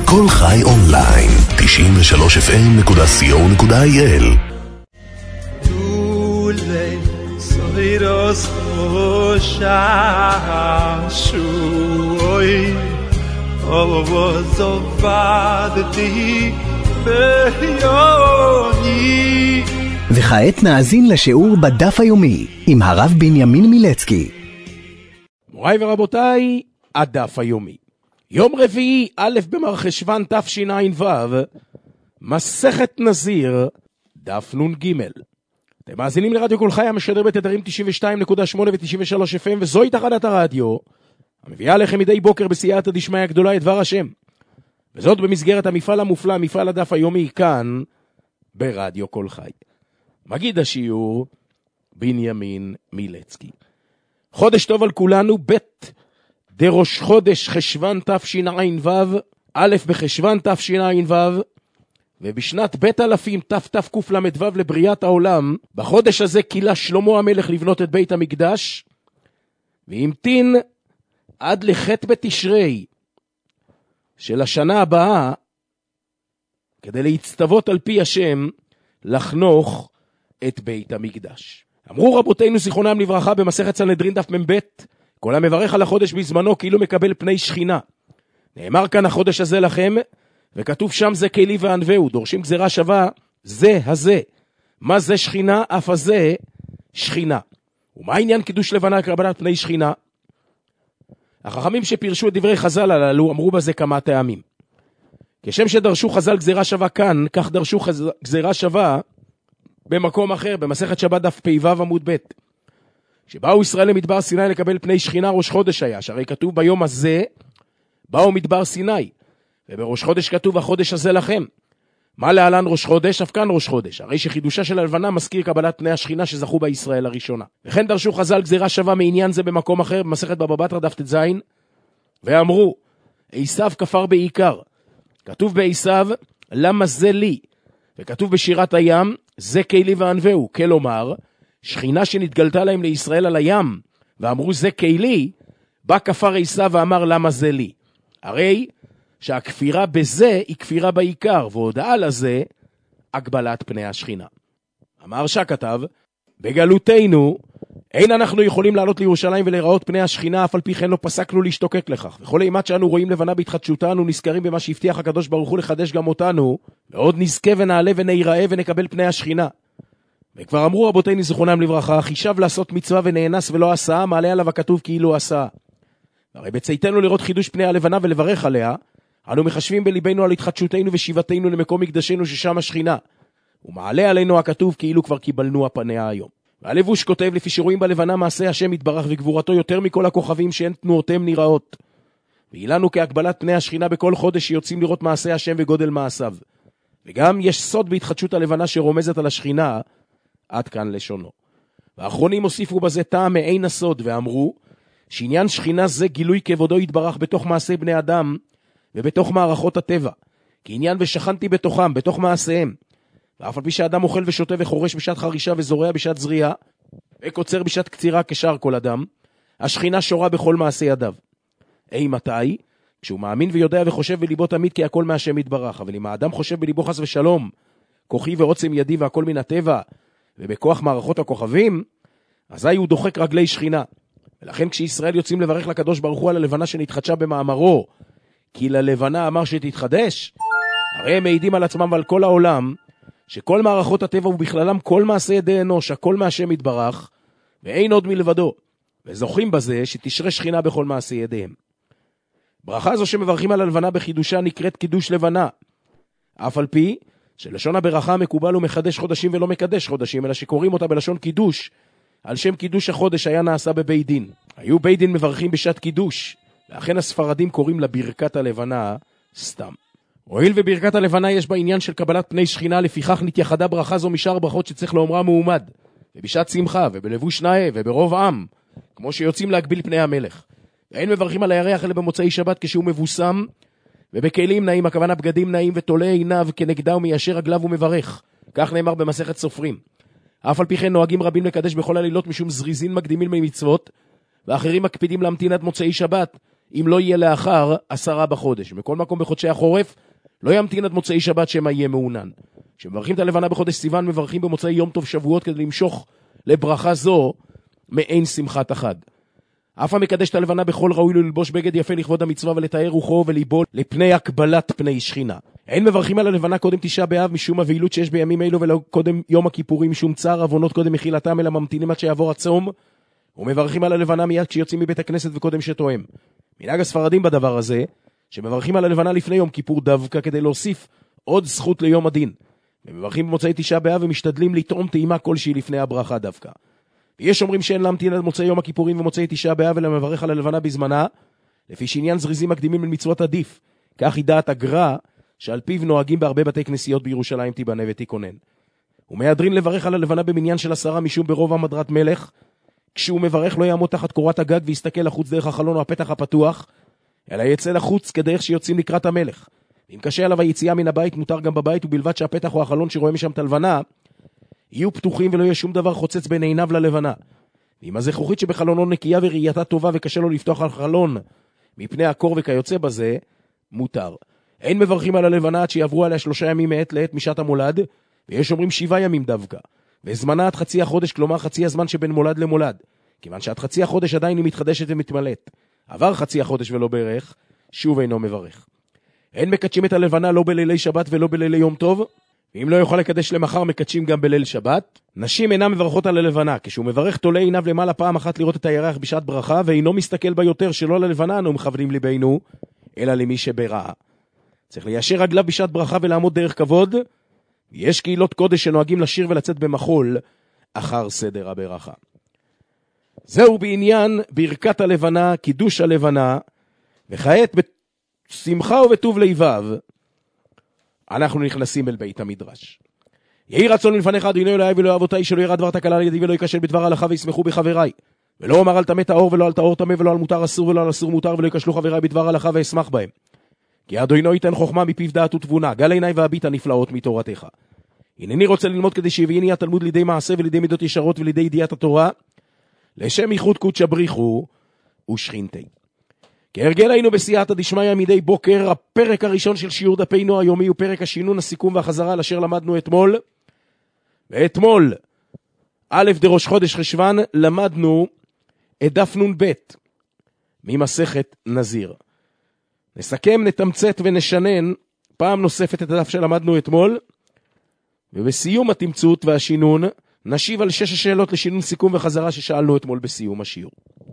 כל חי אונליין, 93fm.co.il. Dule soiros shashui ovozovadti beyoni. וכעת נאזין לשיעור בדף היומי עם הרב בנימין מילצקי. מוריי ורבותיי, הדף היומי. יום רביעי, א' במרחשוון תשע"ו, מסכת נזיר, דף נ"ג. אתם מאזינים לרדיו כל חי המשדר בתדרים 92.8 ו-93 FM, וזוהי תחנת הרדיו המביאה לכם מדי בוקר בסייעתא דשמיא הגדולה את דבר השם. וזאת במסגרת המפעל המופלא, מפעל הדף היומי, כאן ברדיו כל חי. מגיד השיעור בנימין מילצקי. חודש טוב על כולנו, ב' דראש חודש חשוון תשע"ו, א' בחשוון תשע"ו, ובשנת בית אלפים תתקל"ו לבריאת העולם, בחודש הזה קילה שלמה המלך לבנות את בית המקדש, והמתין עד לח' בתשרי של השנה הבאה, כדי להצטוות על פי השם לחנוך את בית המקדש. אמרו רבותינו זיכרונם לברכה במסכת סנהדרין דף מ"ב, כל המברך על החודש בזמנו כאילו מקבל פני שכינה. נאמר כאן החודש הזה לכם, וכתוב שם זה כלי וענווהו, דורשים גזירה שווה, זה הזה. מה זה שכינה? אף הזה שכינה. ומה העניין קידוש לבנה קבלת פני שכינה? החכמים שפירשו את דברי חז"ל הללו אמרו בזה כמה טעמים. כשם שדרשו חז"ל גזירה שווה כאן, כך דרשו גזירה שווה במקום אחר, במסכת שבת דף פ"ו עמוד ב'. כשבאו ישראל למדבר סיני לקבל פני שכינה, ראש חודש היה, שהרי כתוב ביום הזה באו מדבר סיני, ובראש חודש כתוב החודש הזה לכם. מה להלן ראש חודש? אף כאן ראש חודש, הרי שחידושה של הלבנה מזכיר קבלת פני השכינה שזכו בישראל הראשונה. וכן דרשו חז"ל גזירה שווה מעניין זה במקום אחר, במסכת בבא בתרא דף ט"ז, ואמרו עשיו כפר בעיקר. כתוב בעשיו למה זה לי, וכתוב בשירת הים זה כלי וענווהו, כלומר שכינה שנתגלתה להם לישראל על הים, ואמרו זה כלי, בא כפר עשיו ואמר למה זה לי. הרי שהכפירה בזה היא כפירה בעיקר, והודעה לזה הגבלת פני השכינה. אמר שכתב, בגלותנו אין אנחנו יכולים לעלות לירושלים ולראות פני השכינה, אף על פי כן לא פסקנו להשתוקק לכך. וכל אימת שאנו רואים לבנה בהתחדשותה, אנו נזכרים במה שהבטיח הקדוש ברוך הוא לחדש גם אותנו, ועוד נזכה ונעלה ונעיראה ונקבל פני השכינה. וכבר אמרו רבותינו זיכרונם לברכה, חישב לעשות מצווה ונאנס ולא עשה, מעלה עליו הכתוב כאילו עשה. הרי בצאתנו לראות חידוש פני הלבנה ולברך עליה, אנו מחשבים בליבנו על התחדשותנו ושיבתנו למקום מקדשנו ששם השכינה, ומעלה עלינו הכתוב כאילו כבר קיבלנו הפניה היום. והלבוש כותב לפי שרואים בלבנה מעשה השם יתברך וגבורתו יותר מכל הכוכבים שאין תנועותיהם נראות. ואילנו כהגבלת פני השכינה בכל חודש שיוצאים לראות מעשה השם וגודל מעשיו. וגם יש סוד בהתחדשות הלבנה שרומזת על השכינה, עד כאן לשונו. והאחרונים הוסיפו בזה טעם מעין הסוד ואמרו שעניין שכינה זה גילוי כבודו יתברך בתוך מעשי בני אדם ובתוך מערכות הטבע, כי עניין ושכנתי בתוכם, בתוך מעשיהם. ואף על פי שאדם אוכל ושותה וחורש בשעת חרישה וזורע בשעת זריעה וקוצר בשעת קצירה כשאר כל אדם, השכינה שורה בכל מעשי ידיו. מתי? כשהוא מאמין ויודע וחושב בליבו תמיד כי הכל מהשם יתברך. אבל אם האדם חושב בליבו חס ושלום כוחי ועוצם ידי והכל מן הטבע ובכוח מערכות הכוכבים, אזי הוא דוחק רגלי שכינה. ולכן כשישראל יוצאים לברך לקדוש ברוך הוא על הלבנה שנתחדשה במאמרו כי ללבנה אמר שתתחדש, הרי הם מעידים על עצמם ועל כל העולם שכל מערכות הטבע ובכללם כל מעשי ידי אנוש הכל מהשם יתברך ואין עוד מלבדו, וזוכים בזה שתשרה שכינה בכל מעשי ידיהם. ברכה זו שמברכים על הלבנה בחידושה נקראת קידוש לבנה, אף על פי שלשון הברכה המקובל הוא מחדש חודשים ולא מקדש חודשים, אלא שקוראים אותה בלשון קידוש, על שם קידוש החודש היה נעשה בבית דין. היו בית דין מברכים בשעת קידוש, ואכן הספרדים קוראים לברכת הלבנה סתם. הואיל וברכת הלבנה יש בה עניין של קבלת פני שכינה, לפיכך נתייחדה ברכה זו משאר ברכות שצריך לאומרה מעומד, ובשעת שמחה ובלבוש נאה וברוב עם, כמו שיוצאים להגביל פני המלך. ואין מברכים על הירח אלא במוצאי שבת כשהוא מבוסם, ובכלים נאים, הכוונה בגדים נאים ותולה עיניו כנגדה ומיישר רגליו ומברך. כך נאמר במסכת סופרים. אף על פי כן נוהגים רבים לקדש בכל הלילות משום זריזין מקדימים ממצוות, ואחרים מקפידים להמתין עד מוצאי שבת, אם לא יהיה לאחר 10 בחודש. בכל מקום בחודשי החורף, לא ימתין עד מוצאי שבת שמה יהיה מעונן. כשמברכים את הלבנה בחודש סיוון, מברכים במוצאי יום טוב שבועות כדי למשוך לברכה זו מעין שמחת החג. אף המקדש את הלבנה בכל ראוי לו ללבוש בגד יפה לכבוד המצווה ולתאר רוחו וליבו לפני הקבלת פני שכינה. אין מברכים על הלבנה קודם תשעה באב משום הבהילות שיש בימים אלו ולא קודם יום הכיפורים משום צער עוונות קודם מחילתם אלא ממתינים עד שיעבור הצום, ומברכים על הלבנה מיד כשיוצאים מבית הכנסת וקודם שתואם. מנהג הספרדים בדבר הזה שמברכים על הלבנה לפני יום כיפור דווקא כדי להוסיף עוד זכות ליום הדין. ומברכים במוצאי תשעה באב ומשתדלים לטעום טעימה כלשהי לפני הברכה דווקא. ויש אומרים שאין להמתין עד מוצאי יום הכיפורים ומוצאי תשעה באב אלא מברך על הלבנה בזמנה, לפי שעניין זריזים מקדימים למצוות עדיף. כך היא דעת הגר"א שעל פיו נוהגים בהרבה בתי כנסיות בירושלים תיבנה ותיכונן. ומהדרין לברך על הלבנה במניין של 10 משום ברוב המדרת מלך, כשהוא מברך לא יעמוד תחת קורת הגג ויסתכל לחוץ דרך החלון או הפתח הפתוח, אלא יצא לחוץ כדרך שיוצאים לקראת המלך. אם קשה עליו היציאה מן הבית מותר גם בבית, ובלבד שהפתח או החלון שרואה משם את הלבנה יהיו פתוחים ולא יהיה שום דבר חוצץ בין עיניו ללבנה. ואם הזכוכית שבחלונו נקייה וראייתה טובה וקשה לו לפתוח על חלון מפני הקור וכיוצא בזה, מותר. אין מברכים על הלבנה עד שיעברו עליה 3 ימים מעת לעת משעת המולד, ויש אומרים 7 ימים דווקא. וזמנה עד חצי החודש, כלומר חצי הזמן שבין מולד למולד. כיוון שעד חצי החודש עדיין היא מתחדשת ומתמלאת. עבר חצי החודש ולא ברך, שוב אינו מברך. אין מקדשים את הלבנה לא בלילי שבת ולא בלילי יום טוב, ואם לא יוכל לקדש למחר מקדשים גם בליל שבת. נשים אינם מברכות על הלבנה, כשהוא מברך תולה עיניו למעלה פעם אחת לראות את הירח בשעת ברכה, ואינו מסתכל בה יותר שלא ללבנה אנו מכוונים ליבנו, אלא למי שבראה. צריך ליישר רגליו בשעת ברכה ולעמוד דרך כבוד. יש קהילות קודש שנוהגים לשיר ולצאת במחול אחר סדר הברכה. זהו בעניין ברכת הלבנה, קידוש הלבנה, וכעת בשמחה ובטוב לבב אנחנו נכנסים אל בית המדרש. יהי רצון לפניך אדוני אלוהי ואלוהי אבותיי שלא ירא דבר תקלה על ידי ולא ייכשל בדבר הלכה וישמחו בחבריי, ולא אומר על טמא טהור ולא על טהור טמא ולא על מותר אסור ולא על אסור מותר, ולא ייכשלו חבריי בדבר הלכה ואשמח בהם. כי אדוני ייתן חוכמה מפיו דעת ותבונה, גל עיניי והביט הנפלאות מתורתך. הנני רוצה ללמוד כדי שיביאני התלמוד לידי מעשה ולידי מידות ישרות ולידי ידיעת התורה, לשם ייחוד קודש בריחו ושכינתי. כהרגל היינו בסייעתא דשמיא מדי בוקר. הפרק הראשון של שיעור דפינו היומי הוא פרק השינון, הסיכום והחזרה על אשר למדנו אתמול. ואתמול, א' דראש חודש חשוון, למדנו את דף נ"ב ממסכת נזיר. נסכם, נתמצת ונשנן פעם נוספת את הדף שלמדנו אתמול, ובסיום התמצות והשינון נשיב על 6 השאלות לשינון סיכום וחזרה ששאלנו אתמול בסיום השיעור.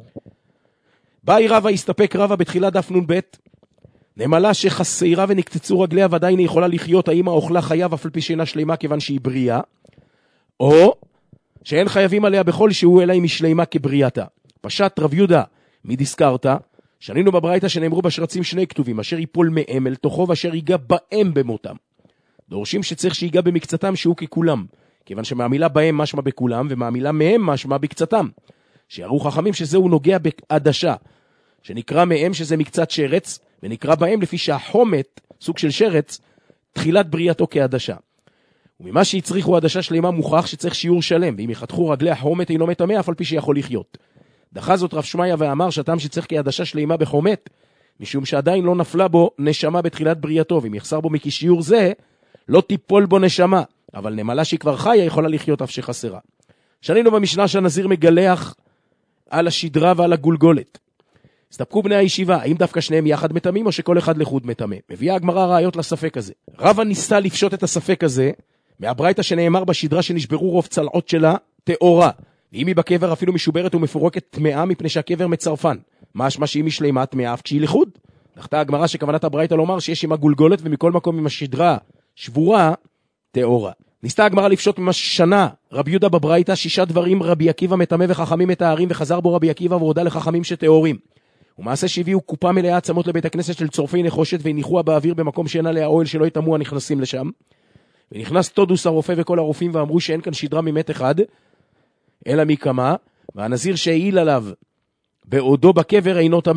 באי רבא, הסתפק רבא בתחילת דף נ"ב, נמלה שחסרה ונקצצו רגליה ודאי היא יכולה לחיות, האמא אוכלה חייב אף על פי שאינה שלמה כיוון שהיא בריאה, או שאין חייבים עליה בכל שהוא אלא אם היא שלמה כבריאתה. פשט רב יהודה מדסקרתא, שנינו בברייתא שנאמרו בשרצים 2 כתובים, אשר ייפול מהם אל תוכו ואשר ייגע בהם במותם. דורשים שצריך שיגע במקצתם שהוא ככולם, כיוון שמהמילה בהם משמע בכולם ומהמילה מהם משמע בקצתם. שיראו חכמים שזהו נוגע בעדשה, שנקרא מהם שזה מקצת שרץ, ונקרא בהם לפי שהחומת, סוג של שרץ, תחילת בריאתו כעדשה. וממה שיצריכו עדשה שלמה מוכח שצריך שיעור שלם, ואם יחתכו רגלי החומת אינו מטמא אף על פי שיכול לחיות. דחה זאת רב שמעיה ואמר שהטעם שצריך כעדשה שלמה בחומת, משום שעדיין לא נפלה בו נשמה בתחילת בריאתו, ואם יחסר בו מכשיעור זה, לא תיפול בו נשמה, אבל נמלה שהיא כבר חיה יכולה לחיות אף שחסרה. שנינו במשנה שהנזיר מגלח על השדרה ועל הגולגולת. הסתפקו בני הישיבה, האם דווקא שניהם יחד מטמאים או שכל אחד לחוד מטמא? מביאה הגמרא ראיות לספק הזה. רבא ניסה לפשוט את הספק הזה מהברייתא שנאמר בשדרה שנשברו רוב צלעות שלה טהורה, ואם היא בקבר אפילו משוברת ומפורקת טמאה מפני שהקבר מצרפן. משמע שאם היא שלמה טמאה אף כשהיא לחוד. דחתה הגמרא שכוונת הברייתא לומר שיש עם הגולגולת ומכל מקום עם השדרה שבורה טהורה. ניסתה הגמרא לפשוט ממה שנה רבי יהודה בברייתא 6 דברים רבי עקיבא מטמא וחכמים מטהרים, וחזר בו רבי עקיבא והודה לחכמים שטהורים. ומעשה שהביאו קופה מלאה עצמות לבית הכנסת של צורפי נחושת והניחוה באוויר במקום שאין עליה אוהל שלא יטמאו הנכנסים לשם. ונכנס תודוס הרופא וכל הרופאים ואמרו שאין כאן שדרה ממת אחד אלא מכמה, והנזיר שהעיל עליו בעודו בקבר אינו טמא.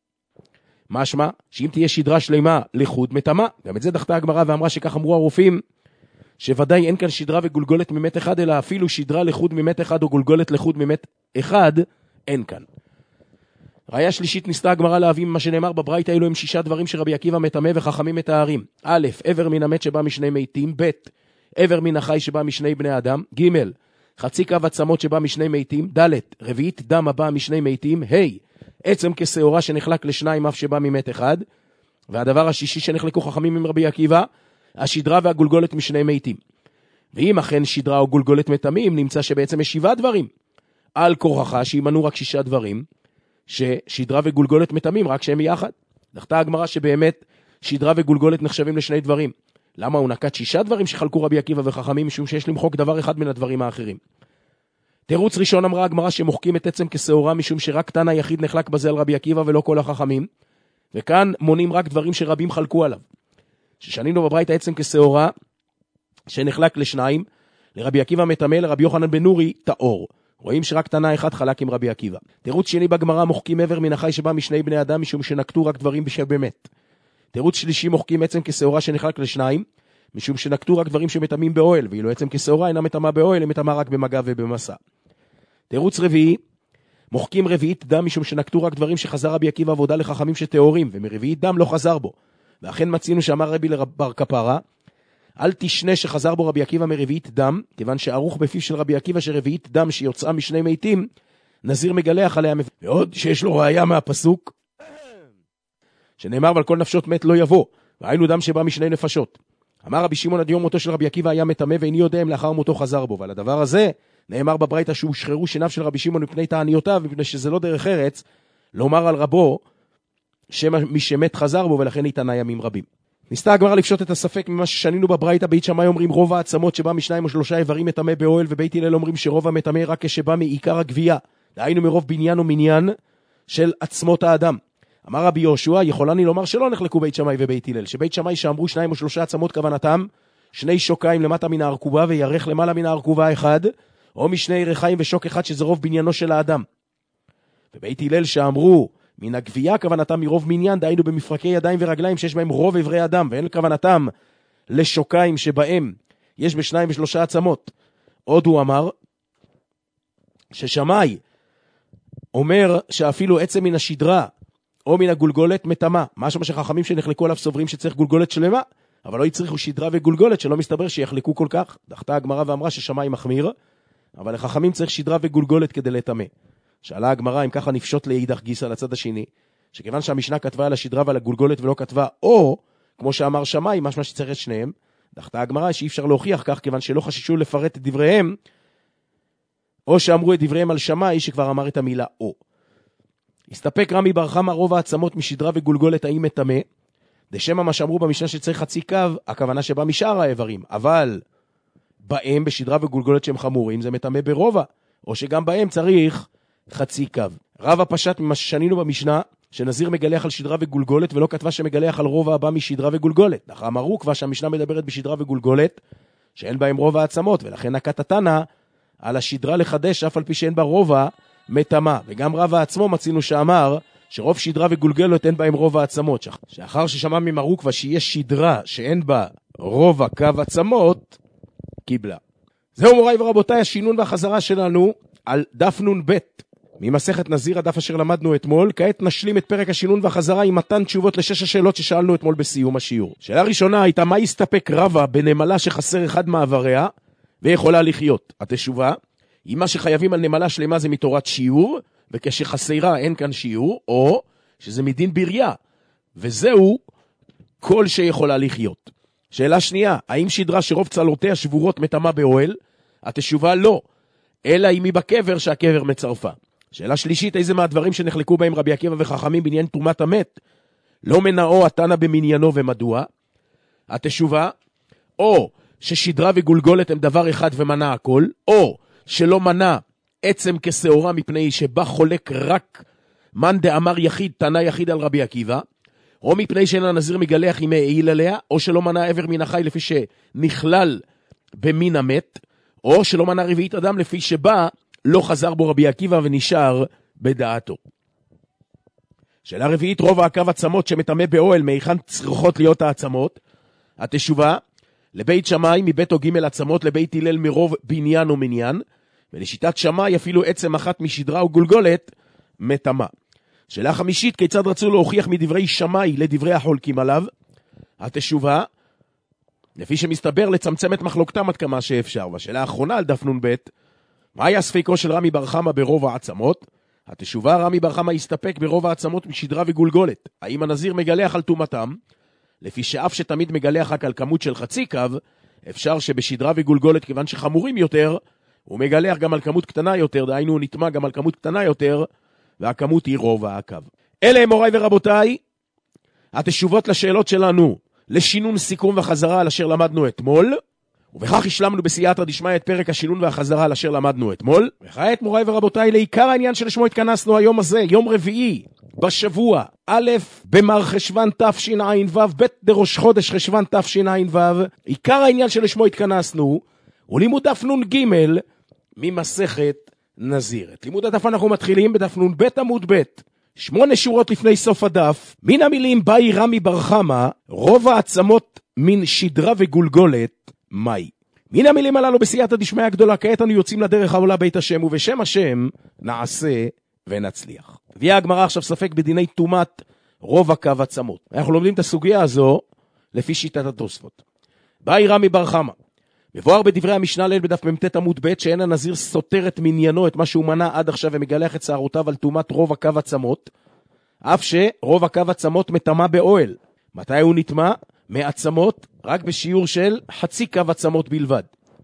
משמע שאם תהיה שדרה שלמה לחוד מטמא. גם את זה דחתה הגמרא ואמרה שכך אמרו הרופאים, שוודאי אין כאן שדרה וגולגולת ממת אחד, אלא אפילו שדרה לחוד ממת אחד או גולגולת לחוד ממת אחד אין כאן. ראיה שלישית, ניסתה הגמרא להביא מה שנאמר בברייתא, אלו הם 6 דברים שרבי עקיבא מטמא וחכמים מתארים. א', עבר מן המת שבא משני מתים. ב', עבר מן החי שבא משני בני אדם. ג', חצי קו עצמות שבא משני מתים. ד', רביעית דם הבא משני מתים. ה', עצם כשעורה שנחלק לשניים אף שבא ממת אחד. והדבר השישי שנחלקו חכמים עם רבי עקיבא, השדרה והגולגולת משני מתים. ואם אכן שדרה או גולגולת מטמאים, נמצא שבעצם יש 7 דברים. על כורחה שימנו רק 6 דברים, ששדרה וגולגולת מטמאים רק שהם יחד. דחתה הגמרא שבאמת שדרה וגולגולת נחשבים לשני דברים. למה הוא נקט 6 דברים שחלקו רבי עקיבא וחכמים? משום שיש למחוק דבר אחד מן הדברים האחרים. תירוץ ראשון, אמרה הגמרא שמוחקים את עצם כשעורה, משום שרק תנא יחיד נחלק בזה על רבי עקיבא ולא כל החכמים. וכאן מונים רק דברים שרבים חלקו עליו. ששנינו בברייתא עצם כשעורה שנחלק לשניים, לרבי עקיבא מטמא, לרבי יוחנן בן נורי טהור. רואים שרק תנא אחד חלק עם רבי עקיבא. תירוץ שני בגמרא, מוחקים עבר מן החי שבא משני בני אדם, משום שנקטו רק דברים שבאמת. תירוץ שלישי, מוחקים עצם כשעורה שנחלק לשניים, משום שנקטו רק דברים שמטמאים באוהל, ואילו עצם כשעורה אינה מטמאה באוהל, היא מטמאה רק במגע ובמסע. תירוץ רביעי, מוחקים רביעית דם, משום שנקטו רק דברים שחזר רבי עקיבא ועודה לחכמים שטהורים, ומרביעית דם לא חזר בו. ואכן מצינו שאמר רבי לבר כפרה, אל תשנה שחזר בו רבי עקיבא מרביעית דם, כיוון שערוך בפיו של רבי עקיבא שרביעית דם שיוצאה משני מתים, נזיר מגלח עליה. ועוד שיש לו ראיה מהפסוק, שנאמר ועל כל נפשות מת לא יבוא, והיינו דם שבא משני נפשות. אמר רבי שמעון עד יום מותו של רבי עקיבא היה מטמא, ואיני יודע אם לאחר מותו חזר בו. ועל הדבר הזה נאמר בברייתא שהושחררו שיניו של רבי שמעון מפני תעניותיו, מפני שזה לא דרך ארץ לומר על רבו שמי שמת חזר בו, ולכן התענה ימים רבים. ניסתה הגמרא לפשוט את הספק ממה ששנינו בברייתא. בית שמאי אומרים רוב העצמות שבא משניים או 3 איברים מטמא באוהל, ובית הלל אומרים שרוב המטמא רק כשבא מעיקר הגבייה, דהיינו מרוב בניין ומניין של עצמות האדם. אמר רבי יהושע, יכולני לומר שלא נחלקו בית שמאי ובית הלל, שבית שמאי שאמרו 2 או 3 עצמות כוונתם 2 שוקיים למטה מן הארכובה וירך למעלה מן הארכובה אחד, או משני ירחיים ושוק אחד שזה רוב בניינו של האדם. ובית הלל שאמרו מן הגבייה כוונתם מרוב מניין, דהיינו במפרקי ידיים ורגליים שיש בהם רוב עברי אדם, ואין כוונתם לשוקיים שבהם יש ב2 ו3 עצמות. עוד הוא אמר ששמאי אומר שאפילו עצם מן השדרה או מן הגולגולת מטמא, משהו שחכמים שנחלקו עליו סוברים שצריך גולגולת שלמה, אבל לא יצריכו שדרה וגולגולת, שלא מסתבר שיחלקו כל כך. דחתה הגמרא ואמרה ששמאי מחמיר, אבל לחכמים צריך שדרה וגולגולת כדי לטמא. שאלה הגמרא אם ככה נפשוט לאידך גיסא לצד השני, שכיוון שהמשנה כתבה על השדרה ועל הגולגולת ולא כתבה או, כמו שאמר שמאי, משמע שצריך את שניהם. דחתה הגמרא שאי אפשר להוכיח כך, כיוון שלא חששו לפרט את דבריהם, או שאמרו את דבריהם על שמאי שכבר אמר את המילה או. הסתפק רמי בר חמא רוב העצמות משדרה וגולגולת האם מטמא, דשמא מה שאמרו במשנה שצריך חצי קו, הכוונה שבא משאר האיברים, אבל בהם בשדרה וגולגולת שהם חמורים זה מטמא ברובע, או שגם בהם צריך חצי קו. רב הפשט ממה ששנינו במשנה שנזיר מגלח על שדרה וגולגולת, ולא כתבה שמגלח על רובע הבא משדרה וגולגולת. לכן אמרו כבר שהמשנה מדברת בשדרה וגולגולת שאין בהם רובע העצמות, ולכן נקט התנא על השדרה לחדש אף על פי שאין בה רובע מטמא. וגם רב עצמו מצינו שאמר שרוב שדרה וגולגולת אין בהם רובע העצמות, שאחר ששמע ממרוקווה שיש שדרה שאין בה רובע קו עצמות, קיבלה. זהו מוריי ורבותיי, השינון והחזרה שלנו על דף נ"ב ממסכת נזיר, הדף אשר למדנו אתמול. כעת נשלים את פרק השינון והחזרה עם מתן תשובות ל6 השאלות ששאלנו אתמול בסיום השיעור. שאלה ראשונה הייתה, מה יסתפק רבא בנמלה שחסר אחד מעבריה ויכולה לחיות? התשובה היא מה שחייבים על נמלה שלמה זה מתורת שיעור, וכשחסרה אין כאן שיעור, או שזה מדין בריה, וזהו כל שיכולה לחיות. שאלה שנייה, האם שדרה שרוב צלעותיה שבורות מטמאה באוהל? התשובה לא, אלא אם היא בקבר שהקבר מצרפה. שאלה שלישית, איזה מהדברים שנחלקו בהם רבי עקיבא וחכמים בעניין תרומת המת לא מנעו התנא במניינו ומדוע? התשובה, או ששדרה וגולגולת הם דבר אחד ומנע הכל, או שלא מנע עצם כשעורה מפני שבה חולק רק מן דאמר יחיד, תנא יחיד על רבי עקיבא, או מפני שאין הנזיר מגלח אם העיל עליה, או שלא מנע עבר מן החי לפי שנכלל במין המת, או שלא מנע רביעית אדם לפי שבה לא חזר בו רבי עקיבא ונשאר בדעתו. שאלה רביעית, רוב הקו עצמות שמטמא באוהל, מהיכן צריכות להיות העצמות? התשובה, לבית שמאי מבית או ג' עצמות, לבית הלל מרוב בניין ומניין, ולשיטת שמאי אפילו עצם אחת משדרה וגולגולת מטמא. שאלה חמישית, כיצד רצו להוכיח מדברי שמאי לדברי החולקים עליו? התשובה, לפי שמסתבר לצמצם את מחלוקתם עד כמה שאפשר. והשאלה האחרונה על דף נ"ב, מה היה ספקו של רמי בר חמא ברוב העצמות? התשובה, רמי בר חמא הסתפק ברוב העצמות משדרה וגולגולת. האם הנזיר מגלח על תומתם? לפי שאף שתמיד מגלח רק על כמות של חצי קו, אפשר שבשדרה וגולגולת, כיוון שחמורים יותר, הוא מגלח גם על כמות קטנה יותר, דהיינו הוא נטמע גם על כמות קטנה יותר, והכמות היא רוב הקו. אלה הם מוריי ורבותיי, התשובות לשאלות שלנו, לשינון, סיכום וחזרה על אשר למדנו אתמול, ובכך השלמנו בסייעתא דשמיא את פרק השינון והחזרה על אשר למדנו אתמול. וכעת מוריי ורבותיי, לעיקר העניין שלשמו התכנסנו היום הזה, יום רביעי בשבוע, א' במרחשוון תשע"ו, ב' דראש חודש חשוון תשע"ו. עיקר העניין שלשמו התכנסנו הוא לימוד דף נ"ג ממסכת נזיר. את לימוד הדף אנחנו מתחילים בדף נ"ב עמוד ב', 8 שורות לפני סוף הדף. מן המילים באי רמי בר חמא, רוב העצמות מן שדרה וגולגולת מאי. מן המילים הללו בסייעתא דשמיא הגדולה, כעת אנו יוצאים לדרך העולה בית השם, ובשם השם נעשה ונצליח. הביאה הגמרא עכשיו ספק בדיני טומאת רוב הקו עצמות. אנחנו לומדים את הסוגיה הזו לפי שיטת התוספות. באי רמי בר חמא, מבואר בדברי המשנה לעיל בדף מ"ט עמוד ב', שאין הנזיר סותר את מניינו, את מה שהוא מנע עד עכשיו, ומגלח את שערותיו על טומאת רוב הקו עצמות, אף שרוב הקו עצמות מטמא באוהל. מתי הוא נטמא? מעצמות, רק בשיעור של חצי קו עצמות בלבד.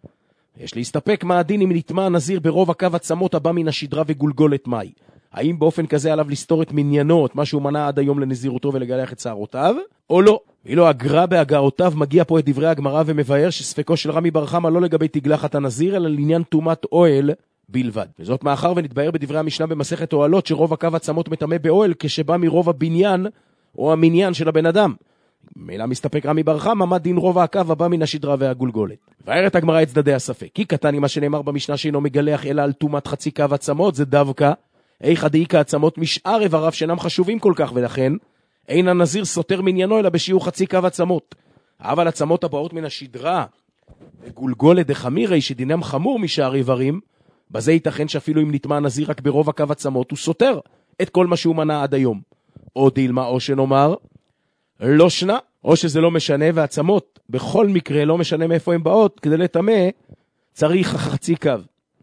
יש להסתפק מה הדין אם נטמא הנזיר ברוב הקו עצמות הבא מן השדרה וגולגולת מאי. האם באופן כזה עליו לסתור את מניינו, את מה שהוא מנע עד היום לנזירותו ולגלח את שערותיו, או לא? ואילו הגר"א בהגהותיו מגיע פה את דברי הגמרא ומבאר שספקו של רמי בר חמא לא לגבי תגלחת הנזיר, אלא לעניין טומאת אוהל בלבד. וזאת מאחר ונתבהר בדברי המשנה במסכת אוהלות שרוב הקו עצמות מטמא באוהל כשבא מרוב הבניין או המניין של הבן אדם. מילה מסתפק רמי בר חמא, מה דין רוב הקו הבא מן השדרה והגולגולת? מבארת הגמרא את צדדי הספק. כי קטן מה שנאמר במשנה שאינו מגלח אלא על טומאת חצי קו עצמות, זה דווקא איכא דאיכא עצמות משאר איבריו שאינם חשובים כל כך, ולכן אין הנזיר סותר מניינו אלא בשיעור חצי קו עצמות. אבל עצמות הבאות מן השדרה וגולגולת דחמירי שדינם חמור משאר איברים, בזה ייתכן שאפילו אם נטמא הנזיר רק ברוב הקו עצמות הוא סותר את כל מה שהוא מנע עד היום. או דילמה, או שנאמר לא שנה, או שזה לא משנה, והעצמות בכל מקרה לא משנה מאיפה הן באות, כדי לטמא צריך חצי קו.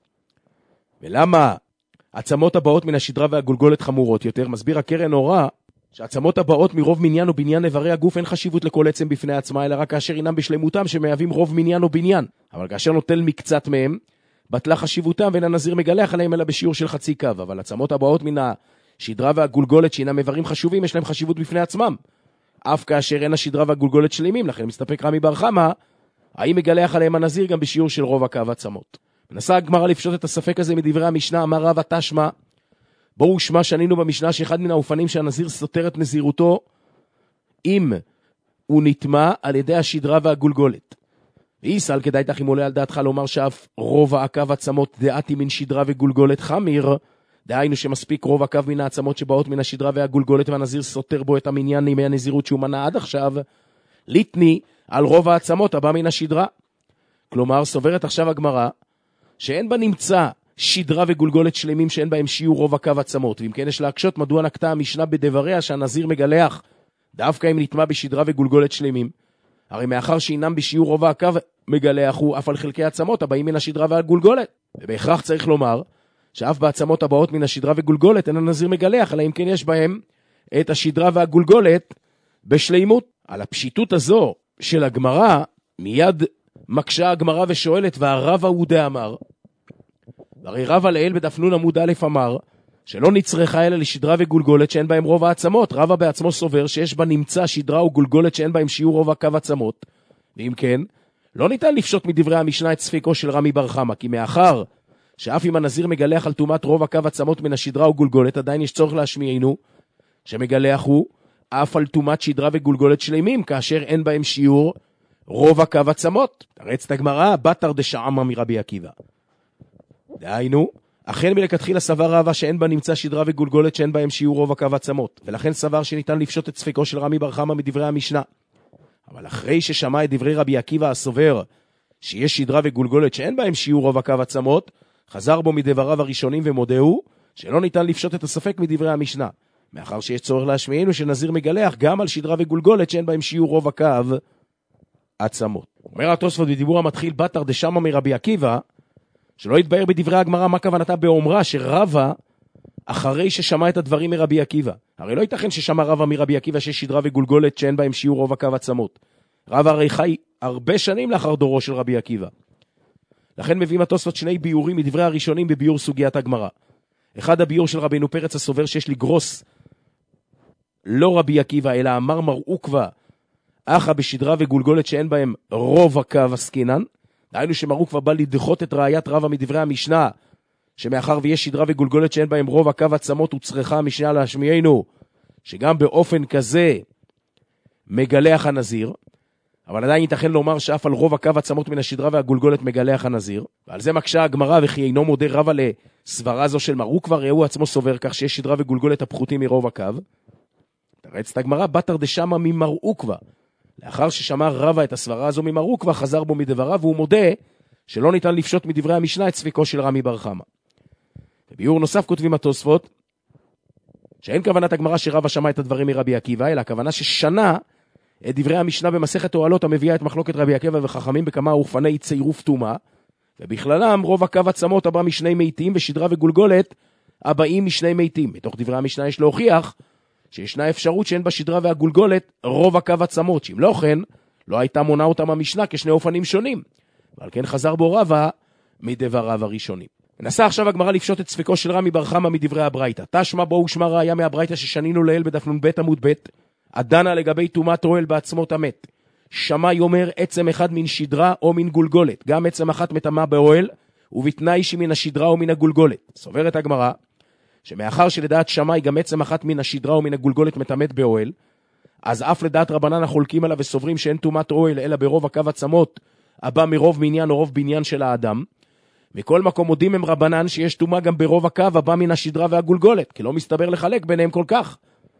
ולמה עצמות הבאות מן השדרה והגולגולת חמורות יותר? מסביר הקרן אורה שהעצמות הבאות מרוב מניין או בניין איברי הגוף אין חשיבות לכל עצם בפני עצמה, אלא רק כאשר אינם בשלמותם שמהווים רוב מניין או בניין. אבל כאשר נוטל מקצת מהם, בטלה חשיבותם ואין הנזיר מגלח עליהם אלא בשיעור של חצי קו. אבל עצמות הבאות מן השדרה והגולגולת שאינם איברים חשובים, יש להם חשיבות בפני עצמם, אף כאשר אין השדרה והגולגולת שלמים. לכן מסתפק רמי בר חמא, האם מגלח עליהם הנזיר גם בשיעור של רוב הקו עצמות. מנסה הגמרא לפשוט את הספק הזה מדברי המשנה. אמר רבא תשמע, בואו שמע שנינו במשנה שאחד מן האופנים שהנזיר סותר את נזירותו אם הוא נטמא על ידי השדרה והגולגולת. ואיסל כדאי תך אם עולה על דעתך לומר שאף רוב הקו עצמות דעתי מן שדרה וגולגולת חמיר, דהיינו שמספיק רוב הקו מן העצמות שבאות מן השדרה והגולגולת והנזיר סותר בו את המניין ימי הנזירות שהוא מנע עד עכשיו, ליתני על רוב העצמות הבא מן השדרה. כלומר סוברת עכשיו הגמרא שאין בה נמצא שדרה וגולגולת שלמים שאין בהם שיעור רוב הקו עצמות, ואם כן יש להקשות מדוע נקטה המשנה בדבריה שהנזיר מגלח דווקא אם נטמא בשדרה וגולגולת שלמים. הרי מאחר שאינם בשיעור רוב הקו מגלח הוא אף על חלקי עצמות הבאים מן השדרה והגולגולת, ובהכרח צריך לומר שאף בעצמות הבאות מן השדרה וגולגולת אין הנזיר מגלח, אלא אם כן יש בהם את השדרה והגולגולת בשלימות. על הפשיטות הזו של הגמרא מיד מקשה הגמרא ושואלת, והרבא הוא דאמר, הרי רבא לעיל בדף נ עמוד א' אמר שלא נצרכה אלא לשדרה וגולגולת שאין בהם רוב העצמות. רבא בעצמו סובר שיש בה נמצא שדרה וגולגולת שאין בהם שיעור רוב הקו עצמות, ואם כן לא ניתן לפשוט מדברי המשנה את ספקו של רמי בר חמא, כי מאחר שאף אם הנזיר מגלח על טומאת רוב הקו עצמות מן השדרה וגולגולת, עדיין יש צורך להשמיענו שמגלח הוא אף על טומאת שדרה וגולגולת שלמים כאשר אין בהם שיעור רוב הקו עצמות. תרץ הגמרא בתר דשעמא מרבי עקיבא, דהיינו אכן מלכתחילה סבר רבא שאין בה נמצא שדרה וגולגולת שאין בהם שיעור רוב הקו עצמות, ולכן סבר שניתן לפשוט את ספקו של רמי בר חמא מדברי המשנה. אבל אחרי ששמע את דברי רבי עקיבא הסובר שיש שדרה וגולגולת שאין בהם שיעור רוב הקו עצמות, חזר בו מדבריו הראשונים ומודהו שלא ניתן לפשוט את הספק מדברי המשנה. מאחר שיש צורך להשמיענו שנזיר מגלח גם על שדרה וגולגולת שאין בהם שיעור רוב הקו עצמות. אומר התוספות בדיבור המתחיל בתר דשמא מרבי עקיבא, שלא יתבהר בדברי הגמרא מה כוונתה באומרה שרבה אחרי ששמע את הדברים מרבי עקיבא. הרי לא ייתכן ששמע רבה מרבי עקיבא שיש שדרה וגולגולת שאין בהם שיעור רוב הקו עצמות. רבה הרי חי הרבה שנים לאחר דורו של רבי עקיבא. לכן מביאים התוספות שני ביורים מדברי הראשונים בביור סוגיית הגמרא. אחד הביור של רבינו פרץ הסובר שיש לגרוס לא רבי עקיבא אלא אמר מר עוקבא אחא בשדרה וגולגולת שאין בהם רוב הקו עסקינן. דהיינו שמר עוקבא בא לדחות את ראיית רבא מדברי המשנה שמאחר ויש שדרה וגולגולת שאין בהם רוב הקו עצמות וצריכה המשנה להשמיענו שגם באופן כזה מגלח הנזיר, אבל עדיין ייתכן לומר שאף על רוב הקו עצמות מן השדרה והגולגולת מגלח הנזיר, ועל זה מקשה הגמרא וכי אינו מודה רבא לסברה זו של מר עוקבא, ראו עצמו סובר כך שיש שדרה וגולגולת הפחותים מרוב הקו. תרץ את הגמרא בתר דשמא ממר עוקבא, לאחר ששמע רבא את הסברה הזו ממר עוקבא חזר בו מדבריו והוא מודה שלא ניתן לפשוט מדברי המשנה את ספיקו של רמי בר חמא. בביאור נוסף כותבים התוספות שאין כוונת הגמרא שרבא שמע את הדברים מרבי עקיבא, אלא הכוונה ששנה את דברי המשנה במסכת אוהלות המביאה את מחלוקת רבי עקיבא וחכמים בכמה אופני צירוף טומאה, ובכללם רוב הקו עצמות הבא משני מתים ושדרה וגולגולת הבאים משני מתים. בתוך דברי המשנה יש להוכיח שישנה אפשרות שאין בשדרה והגולגולת רוב הקו עצמות, שאם לא כן לא הייתה מונה אותם המשנה כשני אופנים שונים, ועל כן חזר בו רבא מדבריו הראשונים. נסה עכשיו הגמרא לפשוט את ספקו של רמי בר חמא מדברי הברייתא. תשמע בו ושמע ראיה מהברייתא ששנינו לעיל בדף נ"ב עמוד ב' הדנה לגבי טומאת אוהל בעצמות המת. שמאי אומר עצם אחד מן שדרה או מן גולגולת, גם עצם אחת מטמאה באוהל, ובתנאי שמן השדרה או מן הגולגולת. סוברת הגמרא שמאחר שלדעת שמאי גם עצם אחת מן השדרה או מן הגולגולת מטמאת באוהל, אז אף לדעת רבנן החולקים עליו וסוברים שאין טומאת אוהל אלא ברוב הקו עצמות הבא מרוב מניין או רוב בניין של האדם. מכל מקום מודים הם רבנן שיש טומאה גם ברוב הקו הבא מן השדרה והגולגולת, כי לא מסתבר לחלק ביניהם כל כך.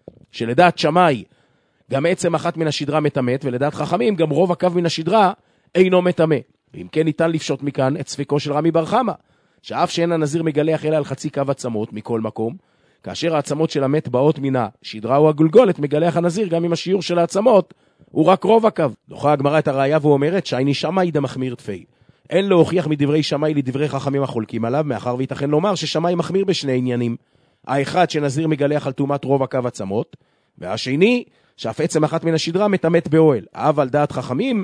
שלדעת שמאי גם עצם אחת מן השדרה מטמאת, ולדעת חכמים גם רוב הקו מן השדרה אינו מטמא. ואם כן ניתן לפשוט מכאן את ספקו של רמי בר חמא, שאף שאין הנזיר מגלח אלא על חצי קו עצמות מכל מקום, כאשר העצמות של המת באות מן השדרה או הגולגולת, מגלח הנזיר גם אם השיעור של העצמות הוא רק רוב הקו. דוחה הגמרא את הראיה ואומרת שהייני שמאי דמחמיר תפי. אין להוכיח מדברי שמאי לדברי חכמים החולקים עליו, מאחר וייתכן לומר ששמאי מחמיר בשני עניינים. האחד שנזיר מגלח על טומאת רוב הקו עצמות, והשני שאף עצם אחת מן השדרה מטמאת באוהל. אבל דעת חכמים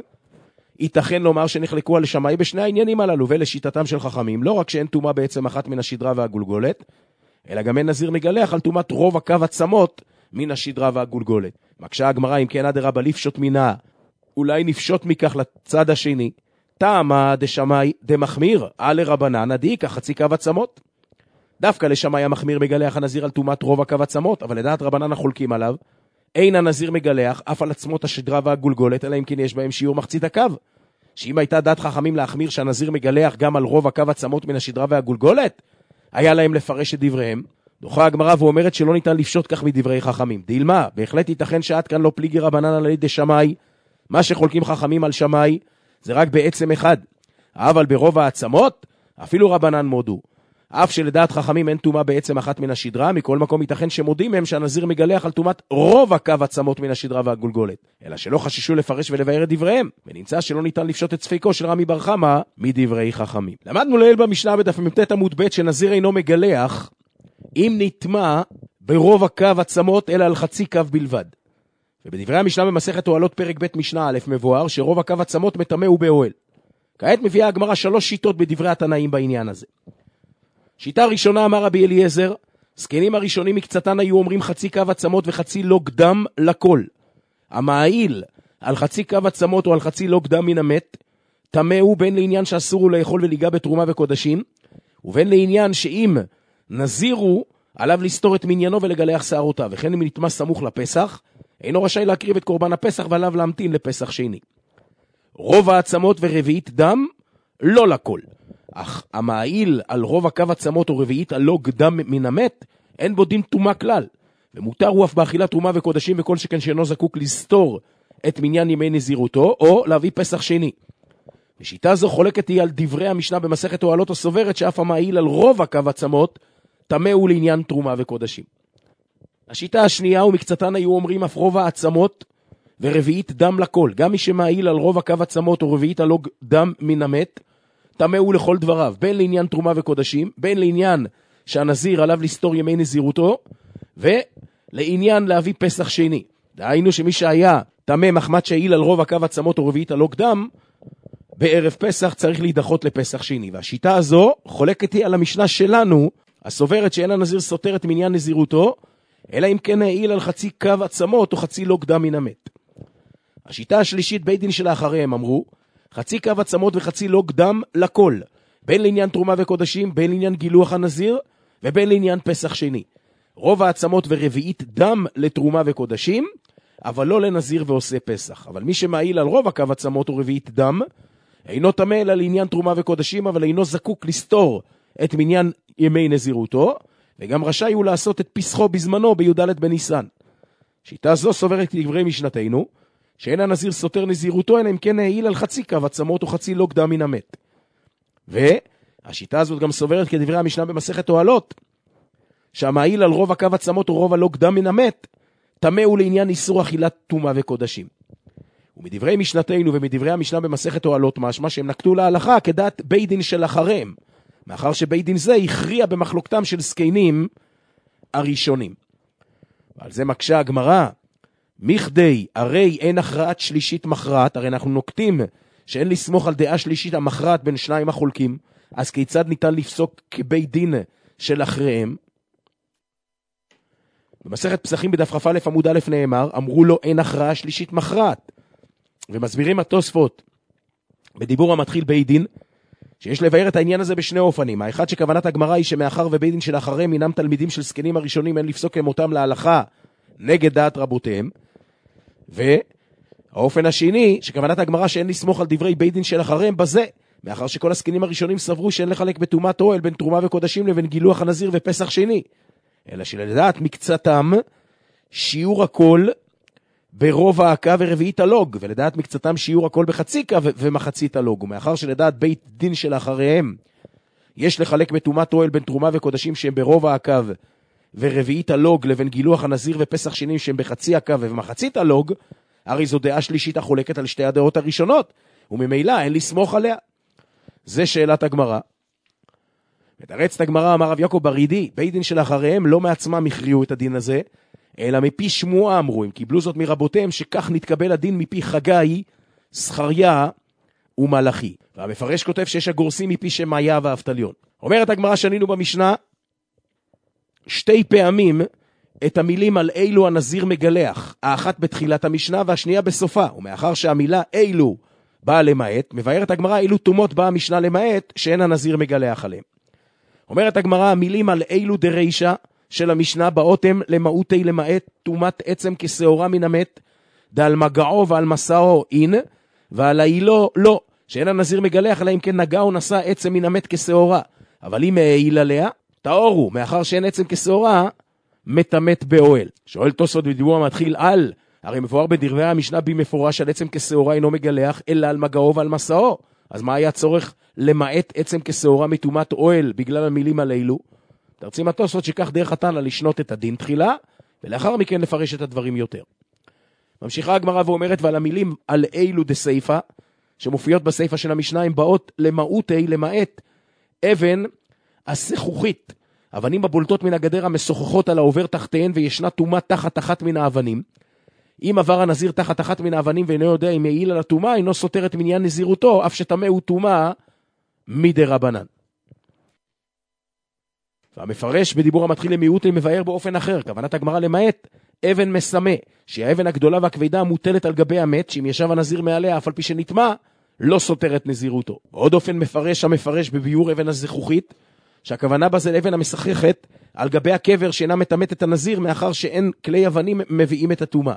ייתכן לומר שנחלקו על שמאי בשני העניינים הללו, ולשיטתם של חכמים לא רק שאין טומאה בעצם אחת מן השדרה והגולגולת, אלא גם אין נזיר מגלח על טומאת רוב הקו עצמות מן השדרה והגולגולת. מקשה הגמרא אם כן אדרבה לפשוט מינה, אולי נפשוט מכך לצד השני. טעמה דשמאי דמחמיר על רבנן דאיכא חצי קו עצמות. דווקא לשמאי המחמיר מגלח הנזיר על טומאת רוב הקו עצמות, אבל לדעת רבנן החולקים עליו אין הנזיר מגלח אף על עצמות השדרה והגולגולת, אלא אם כן יש בהם שיעור מחצית הקו. שאם הייתה דעת חכמים להחמיר שהנזיר מגלח גם על רוב הקו עצמות מן השדרה והגולגולת, היה להם לפרש את דבריהם. דוחה הגמרא ואומרת שלא ניתן לפשוט כך מדברי חכמים. דילמה, בהחלט ייתכן שעד כאן לא פליגי רבנן על ידי שמאי, מה שחולקים חכמים על שמאי זה רק בעצם אחד, אבל ברוב העצמות אפילו רבנן מודו. אף שלדעת חכמים אין טומאה בעצם אחת מן השדרה, מכל מקום ייתכן שמודים הם שהנזיר מגלח על טומאת רוב הקו עצמות מן השדרה והגולגולת, אלא שלא חששו לפרש ולבאר את דבריהם, ונמצא שלא ניתן לפשוט את ספקו של רמי בר חמא מדברי חכמים. למדנו לעיל במשנה בדף מ"ט עמוד ב' שנזיר אינו מגלח אם נטמא ברוב הקו עצמות אלא על חצי קו בלבד. ובדברי המשנה במסכת אוהלות פרק ב' משנה א' מבואר שרוב הקו עצמות מטמא ובאוהל. כעת מביאה הגמרא 3 שיטות בדברי התנאים בעניין הזה. שיטה ראשונה אמר רבי אליעזר, זקנים הראשונים מקצתן היו אומרים חצי קו עצמות וחצי לא קדם לכל. המעיל על חצי קו עצמות או על חצי לא קדם מן המת, טמא הוא בין לעניין שאסור הוא לאכול וליגע בתרומה וקודשים, ובין לעניין שאם נזירו עליו לסתור את מניינו ולגלח שערותיו, וכן אם נטמא סמוך לפסח, אינו רשאי להקריב את קורבן הפסח ועליו להמתין לפסח שני. רוב העצמות ורביעית דם, לא לכל. אך המעיל על רוב הקו עצמות או רביעית על לא קדם מן המת, אין בו דין טומאה כלל. ומותר הוא אף באכילת תרומה וקודשים וכל שכן שאינו זקוק לסתור את מניין ימי נזירותו, או להביא פסח שני. ושיטה זו חולקת היא על דברי המשנה במסכת אוהלות הסוברת שאף המעיל על רוב הקו עצמות, טמא הוא לעניין תרומה וקודשים. השיטה השנייה ומקצתן היו אומרים אף רוב העצמות ורביעית דם לכל. גם מי שמעיל על רוב הקו עצמות או רביעית הלוג דם מן המת, טמא לכל דבריו, בין לעניין תרומה וקודשים, בין לעניין שהנזיר עליו לסתור ימי נזירותו, ולעניין להביא פסח שני. דהיינו שמי שהיה טמא מחמת שהעיל על רוב הקו עצמות או רביעית הלוג דם, בערב פסח צריך להידחות לפסח שני. והשיטה הזו חולקת היא על המשנה שלנו, הסוברת שאין הנזיר סותר את מניין נזירותו, אלא אם כן העיל על חצי קו עצמות או חצי לוג דם מן המת. השיטה השלישית, בית דין שלאחריהם אמרו, חצי קו עצמות וחצי לוג דם לכל, בין לעניין תרומה וקודשים, בין לעניין גילוח הנזיר, ובין לעניין פסח שני. רוב העצמות ורביעית דם לתרומה וקודשים, אבל לא לנזיר ועושה פסח. אבל מי שמעיל על רוב הקו עצמות או רביעית דם, אינו טמא אלא לעניין תרומה וקודשים, אבל אינו זקוק לסתור את מניין ימי נזירותו, וגם רשאי הוא לעשות את פסחו בזמנו בי"ד בניסן. שיטה זו סוברת דברי משנתנו, שאין הנזיר סותר נזירותו, אלא אם כן העיל על חצי קו עצמות או חצי לוג דם מן המת. והשיטה הזאת גם סוברת כדברי המשנה במסכת אוהלות, שהמעיל על רוב הקו עצמות או רוב הלוג דם מן המת, טמא הוא לעניין איסור אכילת טומאה וקודשים. ומדברי משנתנו ומדברי המשנה במסכת אוהלות משמע שהם נקטו להלכה כדעת בית דין שלאחריהם, מאחר שבית דין זה הכריע במחלוקתם של זקנים הראשונים. ועל זה מקשה הגמרא, מכדי הרי אין הכרעת שלישית מכרעת, הרי אנחנו נוקטים שאין לסמוך על דעה שלישית המכרעת בין שניים החולקים, אז כיצד ניתן לפסוק כבית דין של אחריהם? במסכת פסחים בדף כ"א עמוד א' נאמר, אמרו לו אין הכרעה שלישית מכרעת. ומסבירים התוספות בדיבור המתחיל בית דין, שיש לבאר את העניין הזה בשני אופנים. האחד שכוונת הגמרא היא שמאחר ובית דין שלאחריהם אינם תלמידים של זקנים הראשונים, אין לפסוק כמותם להלכה נגד דעת רבותיהם. והאופן השני, שכוונת הגמרא שאין לסמוך על דברי בית דין שלאחריהם בזה, מאחר שכל הזקנים הראשונים סברו שאין לחלק בתרומת אוהל בין תרומה וקודשים לבין גילוח הנזיר ופסח שני, אלא שלדעת מקצתם שיעור הכל ברוב הקו ורביעית הלוג, ולדעת מקצתם שיעור הכל בחצי קו ומחצית הלוג. ומאחר שלדעת בית דין שלאחריהם יש לחלק בתרומת אוהל בין תרומה וקודשים שהם ברוב הקו ורביעית הלוג לבין גילוח הנזיר ופסח שני שהם בחצי הקו ומחצית הלוג, הרי זו דעה שלישית החולקת על שתי הדעות הראשונות, וממילא אין לסמוך עליה. זה שאלת הגמרא. מתרצת הגמרא, אמר רב יעקב ברידי, בית דין שלאחריהם לא מעצמם הכריעו את הדין הזה, אלא מפי שמועה אמרו, הם קיבלו זאת מרבותיהם, שכך נתקבל הדין מפי חגי, זכריה ומלאכי. והמפרש כותב שיש הגורסים מפי שמעיה ואבטליון. אומרת הגמרא שנינו במשנה, שתי פעמים את המילים על אילו הנזיר מגלח, האחת בתחילת המשנה והשנייה בסופה, ומאחר שהמילה אילו באה למעט, מבארת הגמרא אילו תומות באה המשנה למעט, שאין הנזיר מגלח עליהם. אומרת הגמרא, המילים על אילו דרישה של המשנה באותם למעוטי למעט תומת עצם כשעורה מן המת, דעל מגעו ועל מסעו אין, ועל האילו לא, שאין הנזיר מגלח אלא אם כן נגע או נשא עצם מן המת כשעורה, אבל אם העיל עליה, תאורו, מאחר שאין עצם כשעורה, מתמת באוהל. שואל תוספות בדיבור המתחיל על, הרי מבואר בדברי המשנה במפורש על עצם כשעורה אינו מגלח, אלא על מגעו ועל מסעו, אז מה היה צורך למעט עצם כשעורה מתומת אוהל בגלל המילים על אילו? תרצים התוספות שכך דרך התנא לשנות את הדין תחילה, ולאחר מכן לפרש את הדברים יותר. ממשיכה הגמרא ואומרת, ועל המילים על אילו דסייפה, שמופיעות בסייפה של המשנה, הם באות למעוטי, למעט אבן הזכוכית, אבנים הבולטות מן הגדר המשוחחות על העובר תחתיהן, וישנה תומה תחת אחת מן האבנים. אם עבר הנזיר תחת אחת מן האבנים ואינו יודע אם העיל על התומה, אינו סותר את מניין נזירותו, אף שטמא הוא תומה מדרבנן. והמפרש בדיבור המתחיל למיעוטי מבאר באופן אחר, כוונת הגמרא למעט אבן מסמה, שהיא האבן הגדולה והכבדה המוטלת על גבי המת, שאם ישב הנזיר מעליה אף על פי שנטמא, לא סותר את נזירותו. עוד אופן מפרש המפרש בביור אבן הזכוכית, שהכוונה בה זה אבן המשחכת על גבי הקבר שאינה מטמאת את הנזיר, מאחר שאין כלי אבנים מביאים את הטומאה.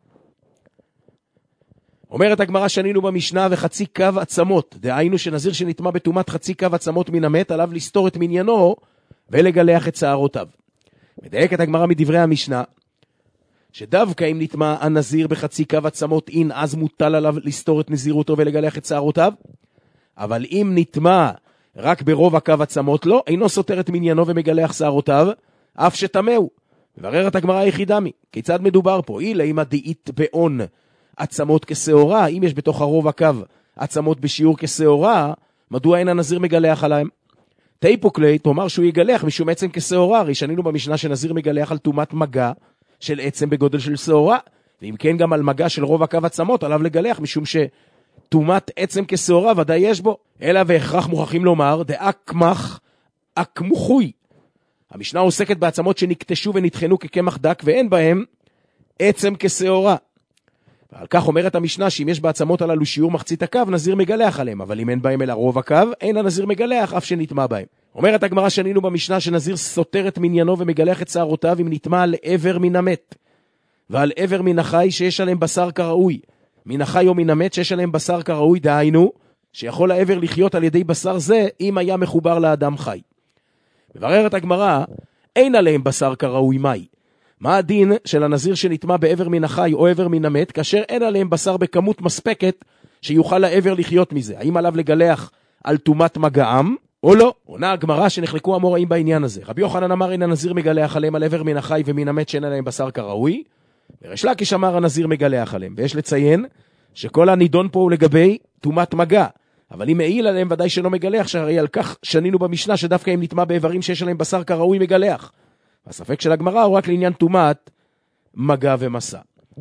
אומרת הגמרא שנינו במשנה, וחצי קו עצמות, דהיינו שנזיר שנטמא בטומאת חצי קו עצמות מן המת, עליו לסתור את מניינו ולגלח את שערותיו. מדייקת הגמרא מדברי המשנה, שדווקא אם נטמא הנזיר בחצי קו עצמות אין, אז מוטל עליו לסתור את נזירותו ולגלח את שערותיו, אבל אם נטמא רק ברוב הקו עצמות לא, אינו סותר את מניינו ומגלח שערותיו, אף שטמא הוא. מבררת הגמרא היחידמי, כיצד מדובר פה? אילה אם הדאית בעון עצמות כשעורה, אם יש בתוך הרוב הקו עצמות בשיעור כשעורה, מדוע אין הנזיר מגלח עליהם? תיפוקלי, תאמר שהוא יגלח משום עצם כשעורה, הרי שנינו במשנה שנזיר מגלח על תומת מגע של עצם בגודל של שעורה, ואם כן גם על מגע של רוב הקו עצמות עליו לגלח, משום שתומת עצם כשעורה ודאי יש בו. אלא והכרח מוכרחים לומר, דאקמח אקמוחוי. המשנה עוסקת בעצמות שנקטשו ונטחנו כקמח דק ואין בהם עצם כשעורה. ועל כך אומרת המשנה שאם יש בעצמות הללו שיעור מחצית הקו, נזיר מגלח עליהם, אבל אם אין בהם אלא רוב הקו, אין הנזיר מגלח אף שנטמע בהם. אומרת הגמרא שנינו במשנה שנזיר סותר את מניינו ומגלח את שערותיו אם נטמע על עבר מן המת, ועל עבר מן החי שיש עליהם בשר כראוי. מן החי או מן המת שיש עליהם בשר כראוי, דהיינו, שיכול העבר לחיות על ידי בשר זה אם היה מחובר לאדם חי. מבררת הגמרא, אין עליהם בשר כראוי מאי. מה הדין של הנזיר שנטמע בעבר מן החי או עבר מן המת, כאשר אין עליהם בשר בכמות מספקת שיוכל העבר לחיות מזה? האם עליו לגלח על תומת מגעם או לא? עונה הגמרא שנחלקו המוראים בעניין הזה. רבי יוחנן אמר אין הנזיר מגלח עליהם על עבר מן החי ומן המת שאין עליהם בשר כראוי, וריש לקיש אמר הנזיר מגלח עליהם. ויש לציין שכל הנידון פה הוא לגבי תומת מגע, אבל אם מעיל עליהם ודאי שלא מגלח, שהרי על כך שנינו במשנה שדווקא אם נטמע באיברים שיש עליהם בשר כראוי מגלח. הספק של הגמרא הוא רק לעניין תומת מגע ומסע.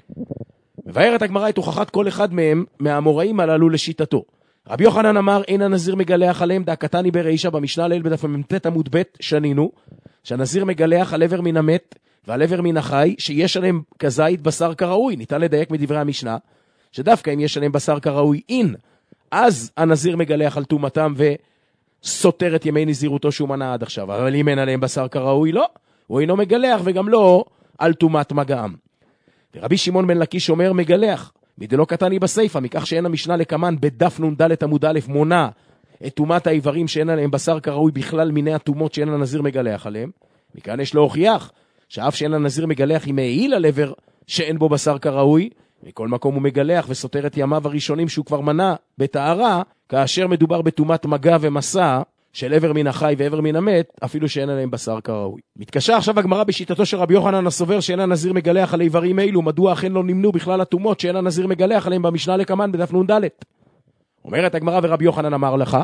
מבארת הגמרא את הוכחת כל אחד מהם מהאמוראים הללו לשיטתו. רבי יוחנן אמר אין הנזיר מגלח עליהם, דקתני ברישא במשנה ליל בדף מ"ט עמוד ב' שנינו שהנזיר מגלח על עבר מן המת ועל עבר מן החי שיש עליהם כזית בשר כראוי. ניתן לדייק מדברי המשנה שדווקא אם יש עליהם בשר כראוי אין, אז הנזיר מגלח על תומתם וסותר את ימי נזירותו שהוא מנע עד עכשיו. אבל אם אין עליהם בשר כראוי לא, הוא אינו מגלח וגם לא על תומת מגעם. ורבי שמעון בן לקיש אומר מגלח, מדלא קטני בסייפה, מכך שאין המשנה לקמן בדף נ"ד עמוד א' מונה את תומת האיברים שאין עליהם בשר כראוי בכלל מיני התומות שאין הנזיר מגלח עליהם. מכאן יש להוכיח שאף שאין הנזיר מגלח אם העיל על עבר שאין בו בשר כראוי, מכל מקום הוא מגלח וסותר את ימיו הראשונים שהוא כבר מנה בטהרה, כאשר מדובר בתומת מגע ומסע של עבר מן החי ועבר מן המת, אפילו שאין עליהם בשר כראוי. מתקשה עכשיו הגמרא בשיטתו של רבי יוחנן הסובר שאין הנזיר מגלח על איברים אלו, מדוע אכן לא נמנו בכלל התומות שאין הנזיר מגלח עליהם במשנה לקמן בדף נ"ד. אומרת הגמרא ורבי יוחנן אמר לך,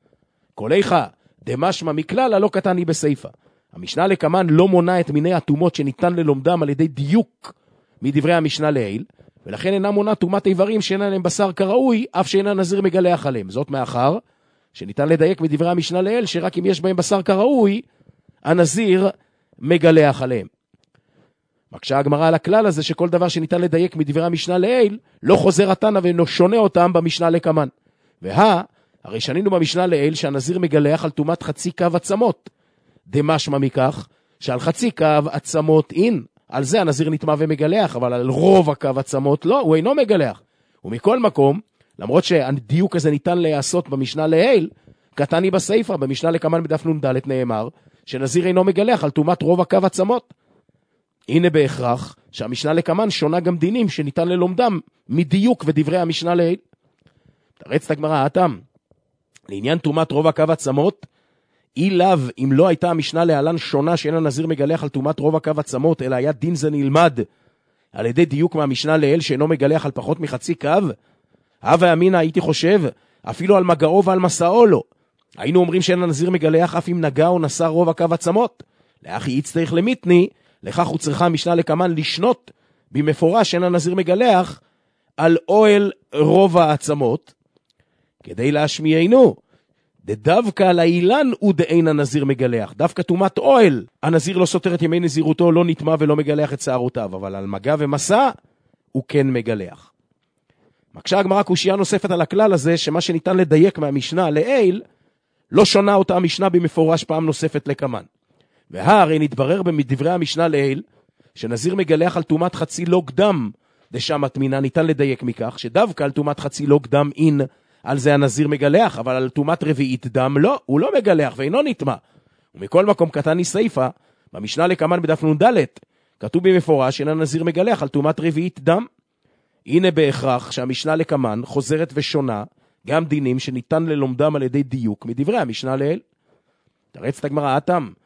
קוליך דמשמע מכלל הלא קטני בסייפה. המשנה לקמן לא מונה את מיני התומות שניתן ללומדם על ידי דיוק מדברי המשנה לעיל, ולכן אינה מונה תומת איברים שאין עליהם בשר כראוי, אף שאין הנזיר מגלח עליהם. זאת מאחר שניתן לדייק מדברי המשנה לעיל שרק אם יש בהם בשר כראוי, הנזיר מגלח עליהם. מקשה הגמרא על הכלל הזה שכל דבר שניתן לדייק מדברי המשנה לעיל, לא חוזר התנא ואינו שונה אותם במשנה לקמן. הרי שנינו במשנה לעיל שהנזיר מגלח על תומת חצי קו עצמות. דמשמע מכך שעל חצי קו עצמות אין, על זה הנזיר נטמע ומגלח, אבל על רוב הקו עצמות לא, הוא אינו מגלח. ומכל מקום, למרות שהדיוק הזה ניתן לעשות במשנה לעיל, קטני בסייפה, במשנה לקמן בדף נ"ד נאמר, שנזיר אינו מגלח על תומת רוב הקו עצמות. הנה בהכרח שהמשנה לקמן שונה גם דינים שניתן ללומדם מדיוק ודברי המשנה לעיל. תרץ את הגמרא, האטם, לעניין תומת רוב הקו עצמות, אי לאו אם לא הייתה המשנה להלן שונה שאין הנזיר מגלח על תומת רוב הקו עצמות, אלא היה דין זה נלמד על ידי דיוק מהמשנה לעיל שאינו מגלח על פחות מחצי קו, הווה אמינא הייתי חושב אפילו על מגעו ועל מסעו לא. היינו אומרים שאין הנזיר מגלח אף אם נגע או נסע רוב הקו עצמות. לאחי יצטרך למיתני, לכך הוא צריכה המשנה לקמן לשנות במפורש שאין הנזיר מגלח על אוהל רוב העצמות, כדי להשמיענו דווקא לאילן הוא דאין הנזיר מגלח. דווקא תומת אוהל הנזיר לא סותר את ימי נזירותו, לא נטמע ולא מגלח את שערותיו, אבל על מגע ומסע הוא כן מגלח. מקשה הגמרא קושיה נוספת על הכלל הזה, שמה שניתן לדייק מהמשנה לעיל, לא שונה אותה המשנה במפורש פעם נוספת לקמן. והרי נתברר במדברי המשנה לעיל, שנזיר מגלח על תומת חצי לא קדם, דשם התמינה ניתן לדייק מכך, שדווקא על תומת חצי לא קדם אין, על זה הנזיר מגלח, אבל על תומת רביעית דם לא, הוא לא מגלח ואינו נטמע. ומכל מקום קטני סייפה, במשנה לקמן בדף נ"ד, כתוב במפורש שאין הנזיר מגלח על תומת רביעית דם. הנה בהכרח שהמשנה לקמן חוזרת ושונה גם דינים שניתן ללומדם על ידי דיוק מדברי המשנה לעיל. תרץ את הגמרא, האטם,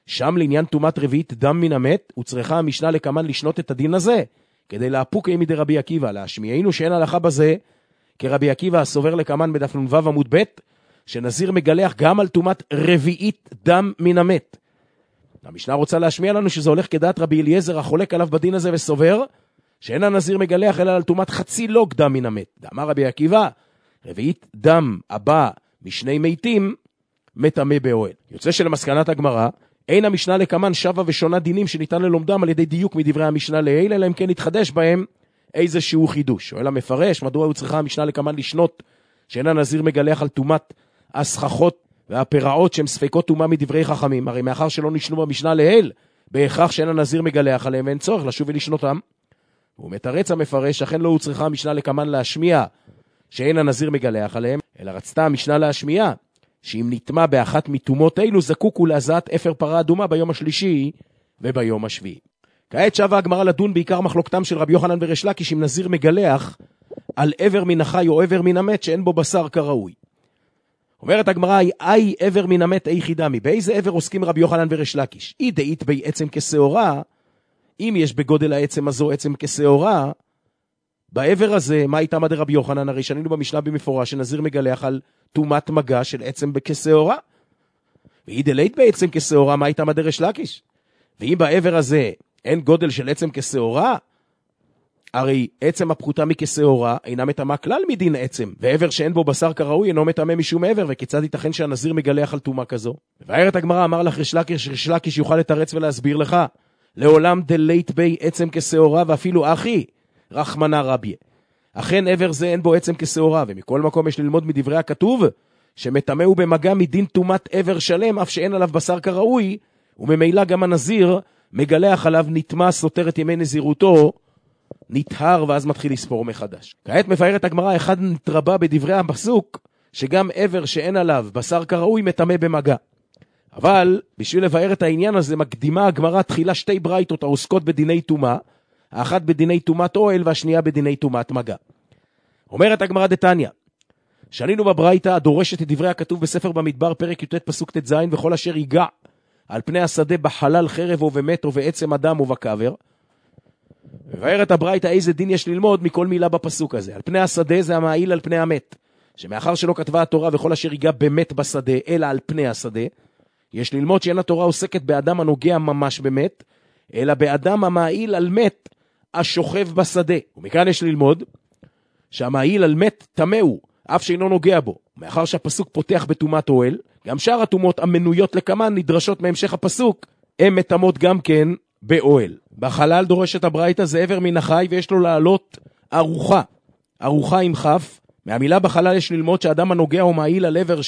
שם לעניין תומת רביעית דם מן המת, וצריכה המשנה לקמן לשנות את הדין הזה, כדי להפוק מידי רבי עקיבא, להשמיענו שאין הלכה בזה, כרבי עקיבא הסובר לקמן בדף נ"ו עמוד ב', שנזיר מגלח גם על תומת רביעית דם מן המת. המשנה רוצה להשמיע לנו שזה הולך כדעת רבי אליעזר החולק עליו בדין הזה וסובר, שאין הנזיר מגלח אלא על תומת חצי לוג דם מן המת. דאמר רבי עקיבא, רביעית דם הבא משני מתים, מטמא באוהל. יוצא שלמסקנת הגמרא, אין המשנה לקמן שווה ושונה דינים שניתן ללומדם על ידי דיוק מדברי המשנה לעיל, אלא אם כן יתחדש בהם איזשהו חידוש. שואל המפרש, מדוע הוא צריכה המשנה לקמן לשנות שאין הנזיר מגלח על תומת הסככות והפיראות שהם ספקות תומה מדברי חכמים? הרי מאחר שלא נשנו במשנה לעיל, בהכרח שאין הנזיר מגלח עליהם ואין צורך לשוב ולשנותם. הוא מתרץ המפרש, אכן לא הוא צריכה המשנה לקמן להשמיע שאין הנזיר מגלח עליהם, אלא רצתה המשנה להשמיע שאם נטמע באחת מתומות אלו, זקוק הוא להזעת אפר פרה אדומה ביום השלישי וביום השביעי. כעת שווה הגמרא לדון בעיקר מחלוקתם של רבי יוחנן וריש לקיש אם נזיר מגלח על עבר מן החי או עבר מן המת שאין בו בשר כראוי. אומרת הגמרא, אי עבר מן המת אי חידמי. באיזה עבר עוסקים רבי יוחנן וריש לקיש? אי דאית בי עצם כשעורה, אם יש בגודל העצם הזו עצם כשעורה, בעבר הזה, מה הייתה מדי רבי יוחנן? הרי שנינו במשנה במפורש שנזיר מגלח על תומת מגע של עצם כשעורה. ואי דלית בעצם כשעורה, מה הייתה מדי ריש לקיש? ואם בעבר הזה אין גודל של עצם כשעורה, הרי עצם הפחותה מכשעורה אינה מטמא כלל מדין עצם, ועבר שאין בו בשר כראוי אינו מטמא משום עבר, וכיצד ייתכן שהנזיר מגלח על תומה כזו? ובארת הגמרא אמר לך ריש לקיש יוכל לתרץ ולהסביר לך, לעולם דלית בי עצם כשעורה, ואפילו אחי רחמנא רביה. אכן עבר זה אין בו עצם כשעורה, ומכל מקום יש ללמוד מדברי הכתוב, שמטמא הוא במגע מדין תומת עבר שלם, אף שאין עליו בשר כראוי, וממילא גם הנזיר מגלח עליו נטמא סותר את ימי נזירותו, נטהר ואז מתחיל לספור מחדש. כעת מבארת הגמרא, אחד נתרבה בדברי הפסוק, שגם עבר שאין עליו בשר כראוי מטמא במגע. אבל בשביל לבאר את העניין הזה, מקדימה הגמרא תחילה שתי ברייתות העוסקות בדיני טומאה, האחת בדיני טומאת אוהל והשנייה בדיני טומאת מגע. אומרת הגמרא דתניא, שנינו בברייתא הדורשת את דברי הכתוב בספר במדבר פרק י"ט פסוק ט"ז, וכל אשר ייגע על פני השדה בחלל חרב או במת או בעצם אדם או בקבר. מבארת הברייתא איזה דין יש ללמוד מכל מילה בפסוק הזה. על פני השדה זה המעיל על פני המת, שמאחר שלא כתבה התורה וכל אשר ייגע במת בשדה אלא על פני השדה, יש ללמוד שאין התורה עוסקת באדם הנוגע ממש במת, אלא באדם המעיל על מת השוכב בשדה. ומכאן יש ללמוד שהמעיל על מת טמא הוא, אף שאינו נוגע בו. מאחר שהפסוק פותח בטומאת אוהל, גם שאר הטומאות המנויות לקמן נדרשות מהמשך הפסוק, הן מטמאות גם כן באוהל. בחלל דורשת הברייתא זה עבר מן החי ויש לו לעלות ארוחה, ארוחה עם חף. מהמילה בחלל יש ללמוד שהאדם הנוגע הוא מעיל על עבר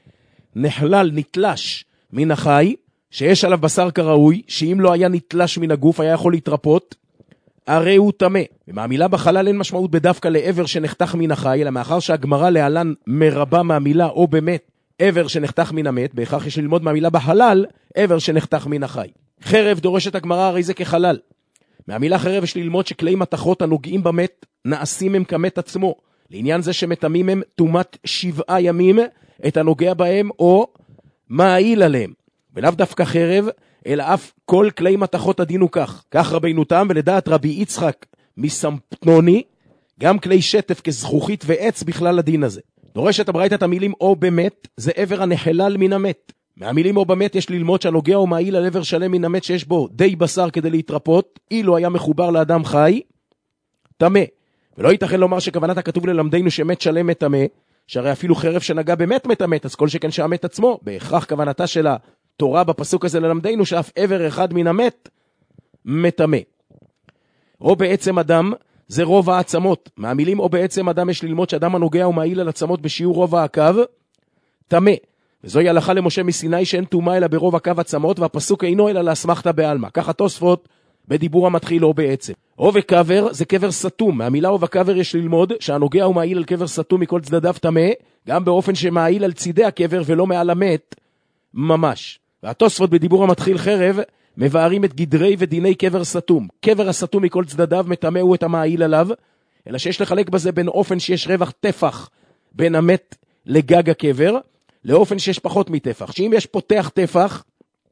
שנחלל, נתלש מן החי, שיש עליו בשר כראוי, שאם לא היה נתלש מן הגוף היה יכול להתרפות, הרי הוא טמא. ומהמילה בחלל אין משמעות בדווקא לעבר שנחתך מן החי, אלא מאחר שהגמרא להלן מרבה מהמילה או באמת עבר שנחתך מן המת, בהכרח יש ללמוד מהמילה בחלל עבר שנחתך מן החי. חרב דורשת הגמרא הרי זה כחלל. מהמילה חרב יש ללמוד שכלי מתכות הנוגעים במת נעשים הם כמת עצמו. לעניין זה שמטמאים הם תומת 7 ימים את הנוגע בהם או מעיל עליהם. ולאו דווקא חרב, אלא אף כל כלי מתכות הדין הוא כך. כך רבינו תם, ולדעת רבי יצחק מסמפטנוני, גם כלי שטף כזכוכית ועץ בכלל הדין הזה. דורשת הברייתא את המילים או במת, זה עבר הנחלל מן המת. מהמילים או במת יש ללמוד שהנוגע או מעיל על עבר שלם מן המת שיש בו די בשר כדי להתרפות, אילו היה מחובר לאדם חי, טמא. ולא ייתכן לומר שכוונת הכתוב ללמדנו שמת שלם מטמא, שהרי אפילו חרב שנגע באמת מטמא, אז כל שכן שהמת עצמו, בהכרח כוונתה של התורה בפסוק הזה ללמדנו שאף עבר אחד מן המת מטמא. או בעצם אדם זה רוב העצמות. מהמילים או בעצם אדם יש ללמוד שאדם הנוגע ומעיל על עצמות בשיעור רוב העקב, טמא. וזוהי הלכה למשה מסיני שאין טומאה אלא ברוב הקו עצמות, והפסוק אינו אלא לאסמכתא בעלמא. ככה תוספות בדיבור המתחיל או בעצם. או וקבר זה קבר סתום. מהמילה או וקבר יש ללמוד שהנוגע ומעיל על קבר סתום מכל צדדיו טמא, גם באופן שמעיל על צידי הקבר ולא מעל המת ממש. והתוספות בדיבור המתחיל חרב מבארים את גדרי ודיני קבר סתום. קבר הסתום מכל צדדיו מטמא הוא את המעיל עליו, אלא שיש לחלק בזה בין אופן שיש רווח טפח בין המת לגג הקבר, לאופן שיש פחות מטפח. שאם יש פותח טפח,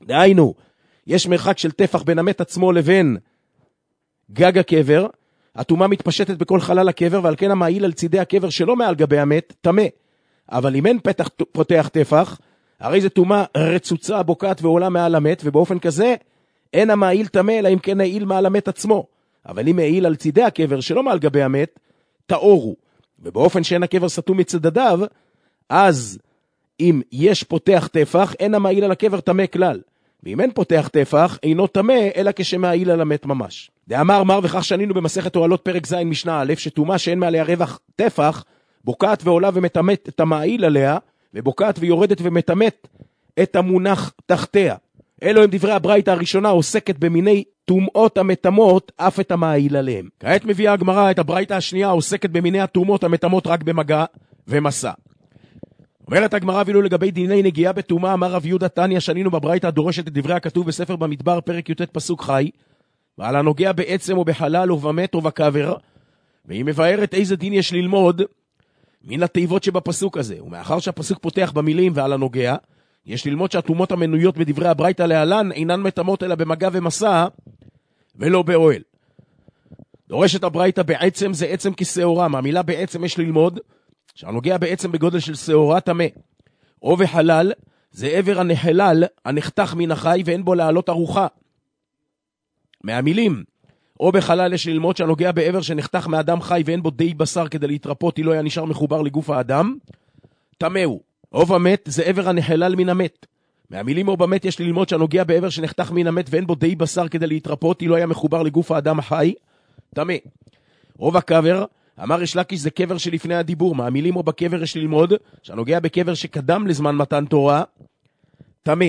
דהיינו, יש מרחק של טפח בין המת עצמו לבין גג הקבר, הטומאה מתפשטת בכל חלל הקבר, ועל כן המעיל על צידי הקבר שלא מעל גבי המת, טמא. אבל אם אין פותח טפח, הרי זה טומאה רצוצה, בוקעת ועולה מעל המת, ובאופן כזה אין המעיל טמא, אלא אם כן העיל מעל המת עצמו. אבל אם העיל על צידי הקבר שלא מעל גבי המת, טהורו. ובאופן שאין הקבר סתום מצדדיו, אז אם יש פותח טפח, אין המעיל על הקבר טמא כלל. ואם אין פותח טפח, אינו טמא, אלא כשמעיל על המת ממש. דאמר מר, וכך שנינו במסכת אוהלות פרק ז' משנה א', שטומאה שאין מעליה רווח טפח, בוקעת ועולה ומטמאת את המעיל עליה, ובוקעת ויורדת ומטמאת את המונח תחתיה. אלו הם דברי הברייתא הראשונה, עוסקת במיני טומאות המטמאות, אף את המעיל עליהם. כעת מביאה הגמרא את הברייתא השנייה, עוסקת במיני הטומאות המטמאות רק במגע ומסע. אומרת הגמרא, ואילו לגבי דיני נגיעה בטומאה, אמר רב יהודה תניא, שנינו בברייתא הדורשת את דברי הכתוב בספר במדבר פרק י"ט פסוק חי, ועל הנוגע בעצם או בחלל או במת או בקבר, והיא מבארת איזה דין יש ללמוד מן התיבות שבפסוק הזה. ומאחר שהפסוק פותח במילים ועל הנוגע, יש ללמוד שהטומאות המנויות בדברי הברייתא להלן אינן מטמאות אלא במגע ומסע ולא באוהל. דורשת הברייתא בעצם זה עצם כשעורה. מהמילה בעצם יש ללמוד שהנוגע בעצם בגודל של שעורה טמא. או בחלל זה עבר הנחלל הנחתך מן החי ואין בו לעלות ארוחה. מהמילים או בחלל יש ללמוד שהנוגע בעבר שנחתך מאדם חי ואין בו די בשר כדי להתרפות, היא לא היה נשאר מחובר לגוף האדם, טמאו. או במת זה עבר הנחלל מן המת. מהמילים או במת יש ללמוד שהנוגע בעבר שנחתך מן המת ואין בו די בשר כדי להתרפות, היא לא היה מחובר לגוף האדם החי, טמא. או בקבר, אמר יש לקיש זה קבר שלפני הדיבור. מהמילים או בקבר יש ללמוד שהנוגע בקבר שקדם לזמן מתן תורה, טמא.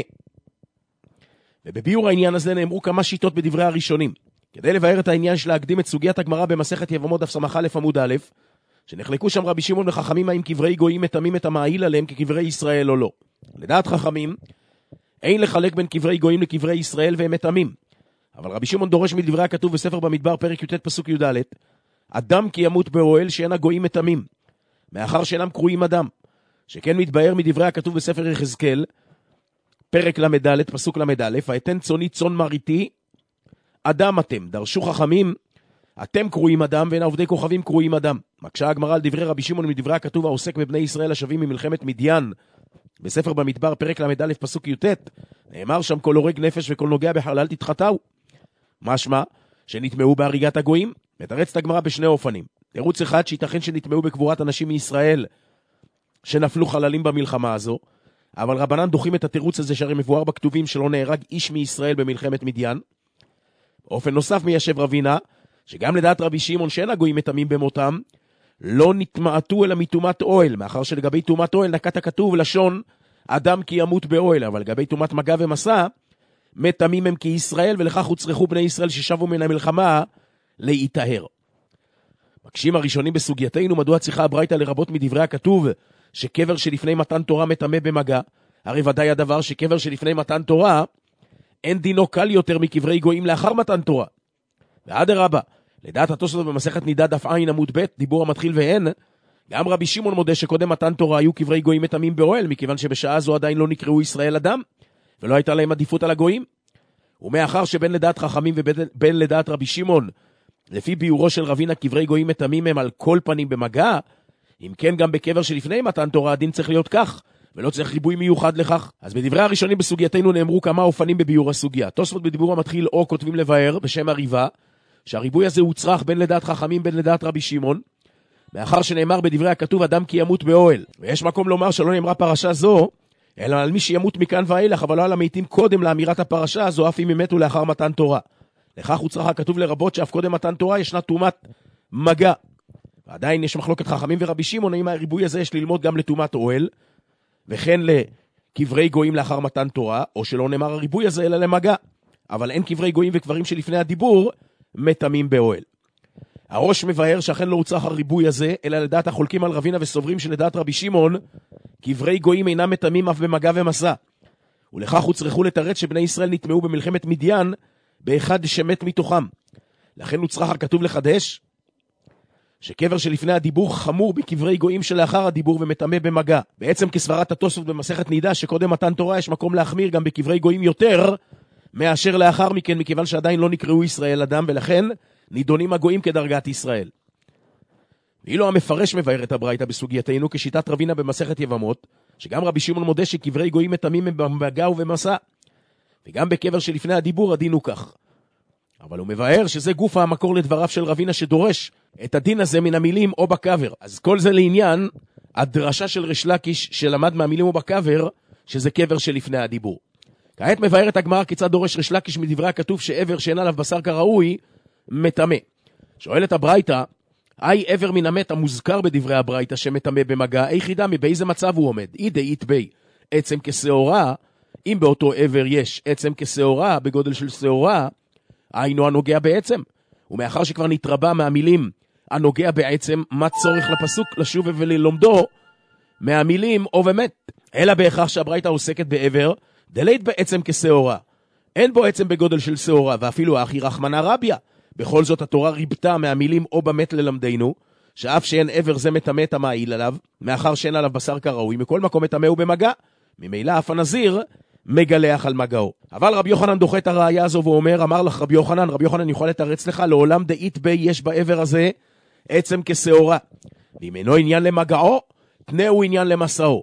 ובביאור העניין הזה נאמרו כמה שיטות בדברי הראשונים. כדי לבאר את העניין של להקדים את סוגיית הגמרא במסכת יבמות דף סמך א' עמוד א', שנחלקו שם רבי שמעון וחכמים האם קברי גויים מטמאים את המעיל עליהם כקברי ישראל או לא. לדעת חכמים, אין לחלק בין קברי גויים לקברי ישראל והם מטמאים. אבל רבי שמעון דורש מדברי הכתוב בספר במדבר פרק י"ט פסוק י"ד, אדם כי ימות באוהל שאין הגויים מטמאים, מאחר שאינם קרויים אדם, שכן מתבאר מדברי הכתוב בספר יחזקאל, פרק למד פסוק למד א', היתן צוני צאן מרעיתי, אדם אתם, דרשו חכמים, אתם קרויים אדם ואין עובדי כוכבים קרויים אדם. מקשה הגמרא על דברי רבי שמעון מדברי הכתוב העוסק בבני ישראל השבים ממלחמת מדיין, בספר במדבר פרק למד פסוק י"ט, נאמר שם כל הורג נפש וכל נוגע בחלל תתחתהו. משמע שנטמעו בהריגת הגויים. מתרצת הגמרא בשני אופנים. תירוץ אחד שייתכן שנטמעו בקבורת אנשים מישראל שנפלו חללים במלחמה הזו, אבל רבנן דוחים את התירוץ הזה שהרי מבואר בכתובים שלא נהרג איש מישראל במלחמת מדיין. באופן נוסף מיישב רבינה, שגם לדעת רבי שמעון שאין הגויים מטמאים במותם, לא נטמעתו אלא מטומאת אוהל, מאחר שלגבי טומאת אוהל נקט הכתוב לשון אדם כי ימות באוהל, אבל לגבי טומאת מגע ומסע, מטמאים הם כישראל, ולכך הוצרכו בני ישראל ששבו מן המלחמה להיטהר. מקשים הראשונים בסוגייתנו מדוע צריכה הברייתא לרבות מדברי הכתוב שקבר שלפני מתן תורה מטמא במגע, הרי ודאי הדבר שקבר שלפני מתן תורה אין דינו קל יותר מקברי גויים לאחר מתן תורה. ואדרבה, לדעת התוספות במסכת נידה דף עין עמוד ב' דיבור המתחיל והן, גם רבי שמעון מודה שקודם מתן תורה היו קברי גויים מטמאים באוהל, מכיוון שבשעה זו עדיין לא נקראו ישראל אדם, ולא הייתה להם עדיפות על הגויים. ומאחר שבין לדעת חכמים ובין לדעת רבי שמעון, לפי ביורו של רבינה קברי גויים מטמאים הם על כל פנים במגע, אם כן גם בקבר שלפני מתן תורה הדין צריך להיות כך, ולא צריך ריבוי מיוחד לכך. אז בדברי הראשונים בסוגייתנו נאמרו כמה אופנים בביור הסוגיה. תוספות בדיבור המתחיל או כותבים לבאר בשם הריבה, שהריבוי הזה הוצרך בין לדעת חכמים בין לדעת רבי שמעון, מאחר שנאמר בדברי הכתוב אדם כי ימות באוהל. ויש מקום לומר שלא נאמרה פרשה זו, אלא על מי שימות מכאן ואילך, אבל לא על המתים קודם לאמירת הפרשה הזו, אף אם הם מתו לאחר מתן תורה. לכך הוצרך הכתוב לרבות שאף קודם מתן תורה ישנה טומאת מגע. ועדיין יש מחלוקת חכמים ורבי שמעון, האם הריבוי הזה יש ללמוד גם לטומאת אוהל, וכן לקברי גויים לאחר מתן תורה, או שלא נאמר הריבוי הזה אלא למגע. אבל אין קברי גויים וקברים שלפני הדיבור מטמאים באוהל. הראש מבאר שאכן לא הוצרך הריבוי הזה, אלא לדעת החולקים על רבינה וסוברים שלדעת רבי שמעון, קברי גויים אינם מטמאים אף במגע ומסע. ולכך הוצרכו לתרץ שבני ישראל נטמעו במלחמת מדיין באחד שמת מתוכם. לכן הוצרך הכתוב לחדש שקבר שלפני הדיבור חמור בקברי גויים שלאחר הדיבור ומטמא במגע. בעצם כסברת התוספות במסכת נידה שקודם מתן תורה יש מקום להחמיר גם בקברי גויים יותר מאשר לאחר מכן, מכיוון שעדיין לא נקראו ישראל אדם, ולכן נידונים הגויים כדרגת ישראל. ואילו המפרש מבאר את הברייתא בסוגייתנו כשיטת רבינה במסכת יבמות, שגם רבי שמעון מודה שקברי גויים מטמאים במגע ובמסע, וגם בקבר שלפני הדיבור הדין הוא כך. אבל הוא מבאר שזה גוף המקור לדבריו של רבינה שדורש את הדין הזה מן המילים או בקבר. אז כל זה לעניין הדרשה של ריש לקיש שלמד מהמילים או בקבר, שזה קבר שלפני הדיבור. כעת מבארת הגמרא כיצד דורש ריש לקיש מדברי הכתוב שעבר שאין עליו בשר כראוי מטמא. שואלת הברייתא, אי עבר מן המת המוזכר בדברי הברייתא שמטמא במגע, איך ידע באיזה מצב הוא עומד? אי דאית בי עצם כשעורה, אם באותו עבר יש עצם כשעורה בגודל של שעורה, היינו הנוגע בעצם. ומאחר שכבר נתרבה מהמילים הנוגע בעצם, מה צורך לפסוק לשוב וללומדו מהמילים או ומת? אלא בהכרח שהברייתא עוסקת בעבר דלית בעצם כשעורה. אין בו עצם בגודל של שעורה, ואפילו אחי רחמנא רביה. בכל זאת התורה ריבתה מהמילים או במת ללמדנו, שאף שאין עבר זה מטמא את המעיל עליו, מאחר שאין עליו בשר כראוי, מכל מקום מטמא הוא במגע. ממילא אף הנזיר מגלח על מגעו. אבל רבי יוחנן דוחה את הראיה הזו ואומר, אמר לך רבי יוחנן יכול לתרץ לך, לעולם דאית בי יש בעבר הזה עצם כשעורה. ואם אינו עניין למגעו, תנה הוא עניין למסעו.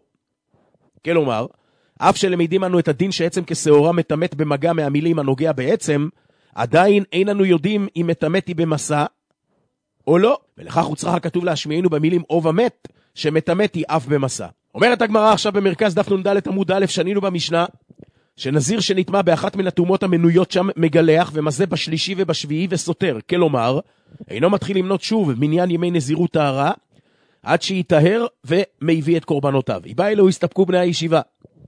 כלומר, אף שלמידים לנו את הדין שעצם כשעורה מטמאת במגע מהמילים הנוגע בעצם, עדיין איננו יודעים אם מטמאתי במסע או לא. ולכך הוא צריך הכתוב להשמיענו במילים או ומת, שמטמאתי אף במסע. אומרת הגמרא עכשיו במרכז דף נ"ד עמוד א', שנינו במשנה, שנזיר שנטמא באחת מן הטומאות המנויות שם מגלח ומזה בשלישי ובשביעי וסותר. כלומר, אינו מתחיל למנות שוב מניין ימי נזירות טהרה, עד שיטהר ומביא את קורבנותיו. איבא אלו הסתפקו בני הישיבה.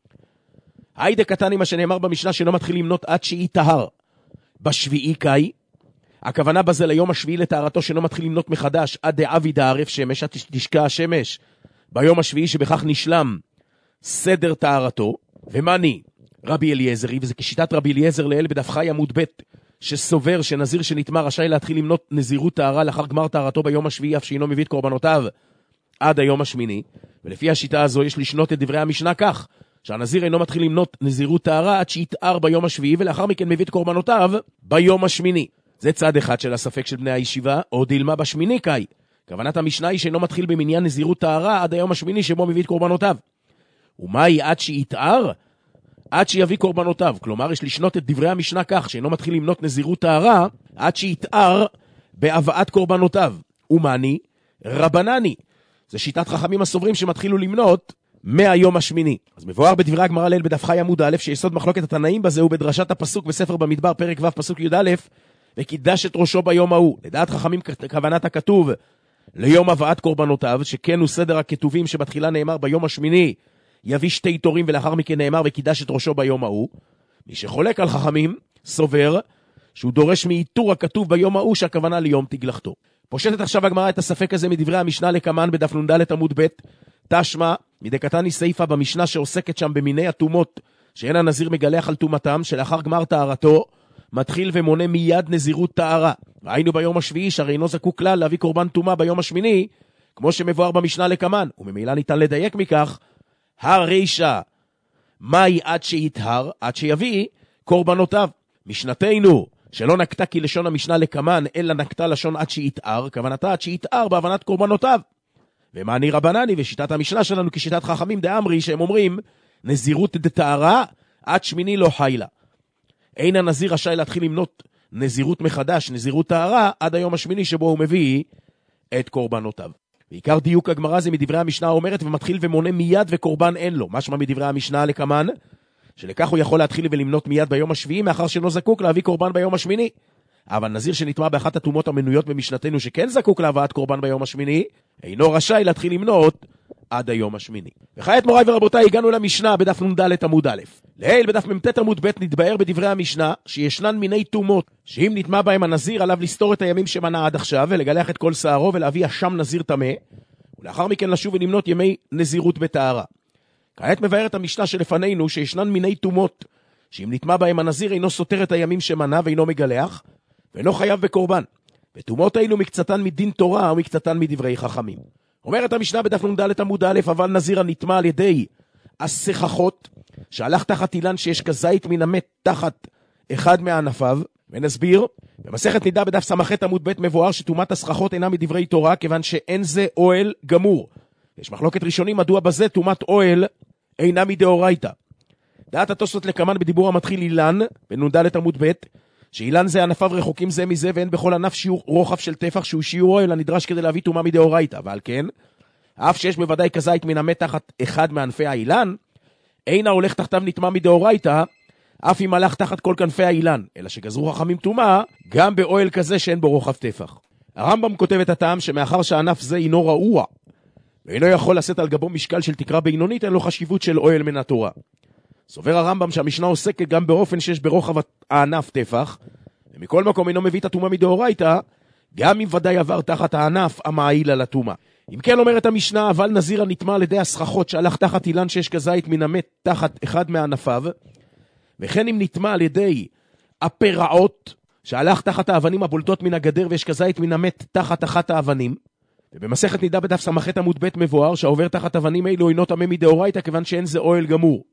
היידה קטני מה שנאמר במשנה שאינו מתחיל למנות עד שיטהר. בשביעי קאי, הכוונה בזה ליום השביעי לטהרתו שאינו מתחיל למנות מחדש עד דאבי דערף שמש, עד תשקע השמש ביום השביעי שבכך נשלם סדר טהרתו. ומני רבי אליעזרי, וזה כשיטת רבי אליעזר לאל בדף חי עמוד ב', שסובר שנזיר שנטמא רשאי להתחיל למנות נזירות טהרה לאחר גמר טהרתו ביום השביעי אף שאינו מביא את קורבנותיו עד היום השמיני. ולפי השיטה הזו יש לשנות את דברי המשנה כך, שהנזיר אינו מתחיל למנות נזירות טהרה עד שיתאר ביום השביעי ולאחר מכן מביא את קורבנותיו ביום השמיני. זה צד אחד של הספק של בני הישיבה, או דילמה בשמיני קאי. כוונת המשנה היא שאינו מתחיל במניין נזירות טהרה עד היום השמיני שבו מביא את קורבנותיו. ומהי עד שיתאר? עד שיביא קורבנותיו. כלומר יש לשנות את דברי המשנה כך שאינו מתחיל למנות נזירות טהרה עד שיתאר בהבאת קורבנותיו. ומני רבנני, זה שיטת חכמים הסוברים שמתחילו למנות מהיום השמיני. אז מבואר בדברי הגמרא ליל בדף חי עמוד א', שיסוד מחלוקת התנאים בזה הוא בדרשת הפסוק בספר במדבר פרק ו' פסוק י"א, וקידש את ראשו ביום ההוא. לדעת חכמים כוונת הכתוב ליום הבאת קורבנותיו, שכן הוא סדר הכתובים שבתחילה נאמר ביום השמיני יביא שתי תורים ולאחר מכן נאמר וקידש את ראשו ביום ההוא. מי שחולק על חכמים סובר שהוא דורש מאיתור הכתוב ביום ההוא שהכוונה ליום תגלחתו. פושטת עכשיו הגמרא את הספק הזה מדברי המשנה לקמן בדף נ"ד עמוד ב', תשמע מדקתני סייפה במשנה שעוסקת שם במיני הטומאות שאין הנזיר מגלח על טומאתם, שלאחר גמר טהרתו מתחיל ומונה מיד נזירות טהרה. ראינו ביום השביעי שהרי אינו זקוק כלל להביא קורבן טומאה ביום השמיני, כמו שמבואר במשנה לקמן, וממילא ניתן לדייק מכך, הרישה, מהי עד שיטהר? עד שיביא קורבנותיו. משנתנו שלא נקטה כי לשון המשנה לקמן, אלא נקטה לשון עד שיטהר, כוונתה עד שיטהר בהבנת קורבנותיו. ומעני רבנני, ושיטת המשנה שלנו כשיטת חכמים דאמרי, שהם אומרים נזירות דטהרה עד שמיני לא חיילה. אין הנזיר רשאי להתחיל למנות נזירות מחדש, נזירות טהרה, עד היום השמיני שבו הוא מביא את קורבנותיו. ועיקר דיוק הגמרא זה מדברי המשנה אומרת ומתחיל ומונה מיד וקורבן אין לו. משמע מדברי המשנה לקמן, שלכך הוא יכול להתחיל ולמנות מיד ביום השביעי, מאחר שלא זקוק להביא קורבן ביום השמיני. אבל נזיר שנטמא באחת הטומאות המנויות במשנתנו שכן זקוק להבאת קורבן ביום השמיני, אינו רשאי להתחיל למנות עד היום השמיני. וכעת מוריי ורבותיי, הגענו למשנה בדף נ"ד עמוד א'. לעיל בדף מ"ט עמוד ב' נתבאר בדברי המשנה שישנן מיני טומאות שאם נטמא בהם הנזיר עליו לסתור את הימים שמנה עד עכשיו ולגלח את כל שערו ולהביא אשם נזיר טמא, ולאחר מכן לשוב ולמנות ימי נזירות בטהרה. כעת מבארת המשנה שלפנינו שישנן מיני טומאות שאם נטמא בהם הנזיר אינו סותר את הימים שמנה ואינו מגלח ואינו חייב בקורבן. וטומאות האלו מקצתן מדין תורה ומקצתן מדברי חכמים. אומרת המשנה בדף נ"ד עמוד א', אבל נזיר הנטמע על ידי הסככות, שהלך תחת אילן שיש כזית מן המת תחת אחד מענפיו, ונסביר, במסכת נידה בדף ס"ח עמוד ב' מבואר שטומאת הסככות אינה מדברי תורה, כיוון שאין זה אוהל גמור. יש מחלוקת ראשונים מדוע בזה טומאת אוהל אינה מדאורייתא. דעת התוספות לקמן בדיבור המתחיל אילן, בנ"ד עמוד ב', שאילן זה ענפיו רחוקים זה מזה, ואין בכל ענף שיעור רוחב של טפח שהוא שיעור אוהל הנדרש כדי להביא טומאה מדאורייתא. ועל כן, אף שיש בוודאי כזית מן המת תחת אחד מענפי האילן, אין ההולך תחתיו נטמע מדאורייתא, אף אם הלך תחת כל כנפי האילן, אלא שגזרו חכמים טומאה גם באוהל כזה שאין בו רוחב טפח. הרמב"ם כותב את הטעם שמאחר שענף זה אינו רעוע, ואינו יכול לשאת על גבו משקל של תקרה בינונית, אין לו חשיבות של אוהל מן התורה. סובר הרמב"ם שהמשנה עוסקת גם באופן שיש ברוחב הענף טפח, ומכל מקום אינו מביא את הטומאה מדאורייתא, גם אם ודאי עבר תחת הענף המעיל על הטומאה. אם כן אומרת המשנה, אבל נזיר הנטמע על ידי הסככות שהלך תחת אילן שיש כזית מן המת תחת אחד מענפיו, וכן אם נטמע על ידי הפרעות שהלך תחת האבנים הבולטות מן הגדר ויש כזית מן המת תחת אחת האבנים, ובמסכת נידה בדף ס"ח עמוד ב' מבואר שהעובר תחת אבנים אלו אינו טמא מדאורייתא, כיוון שאין זה אוהל גמור.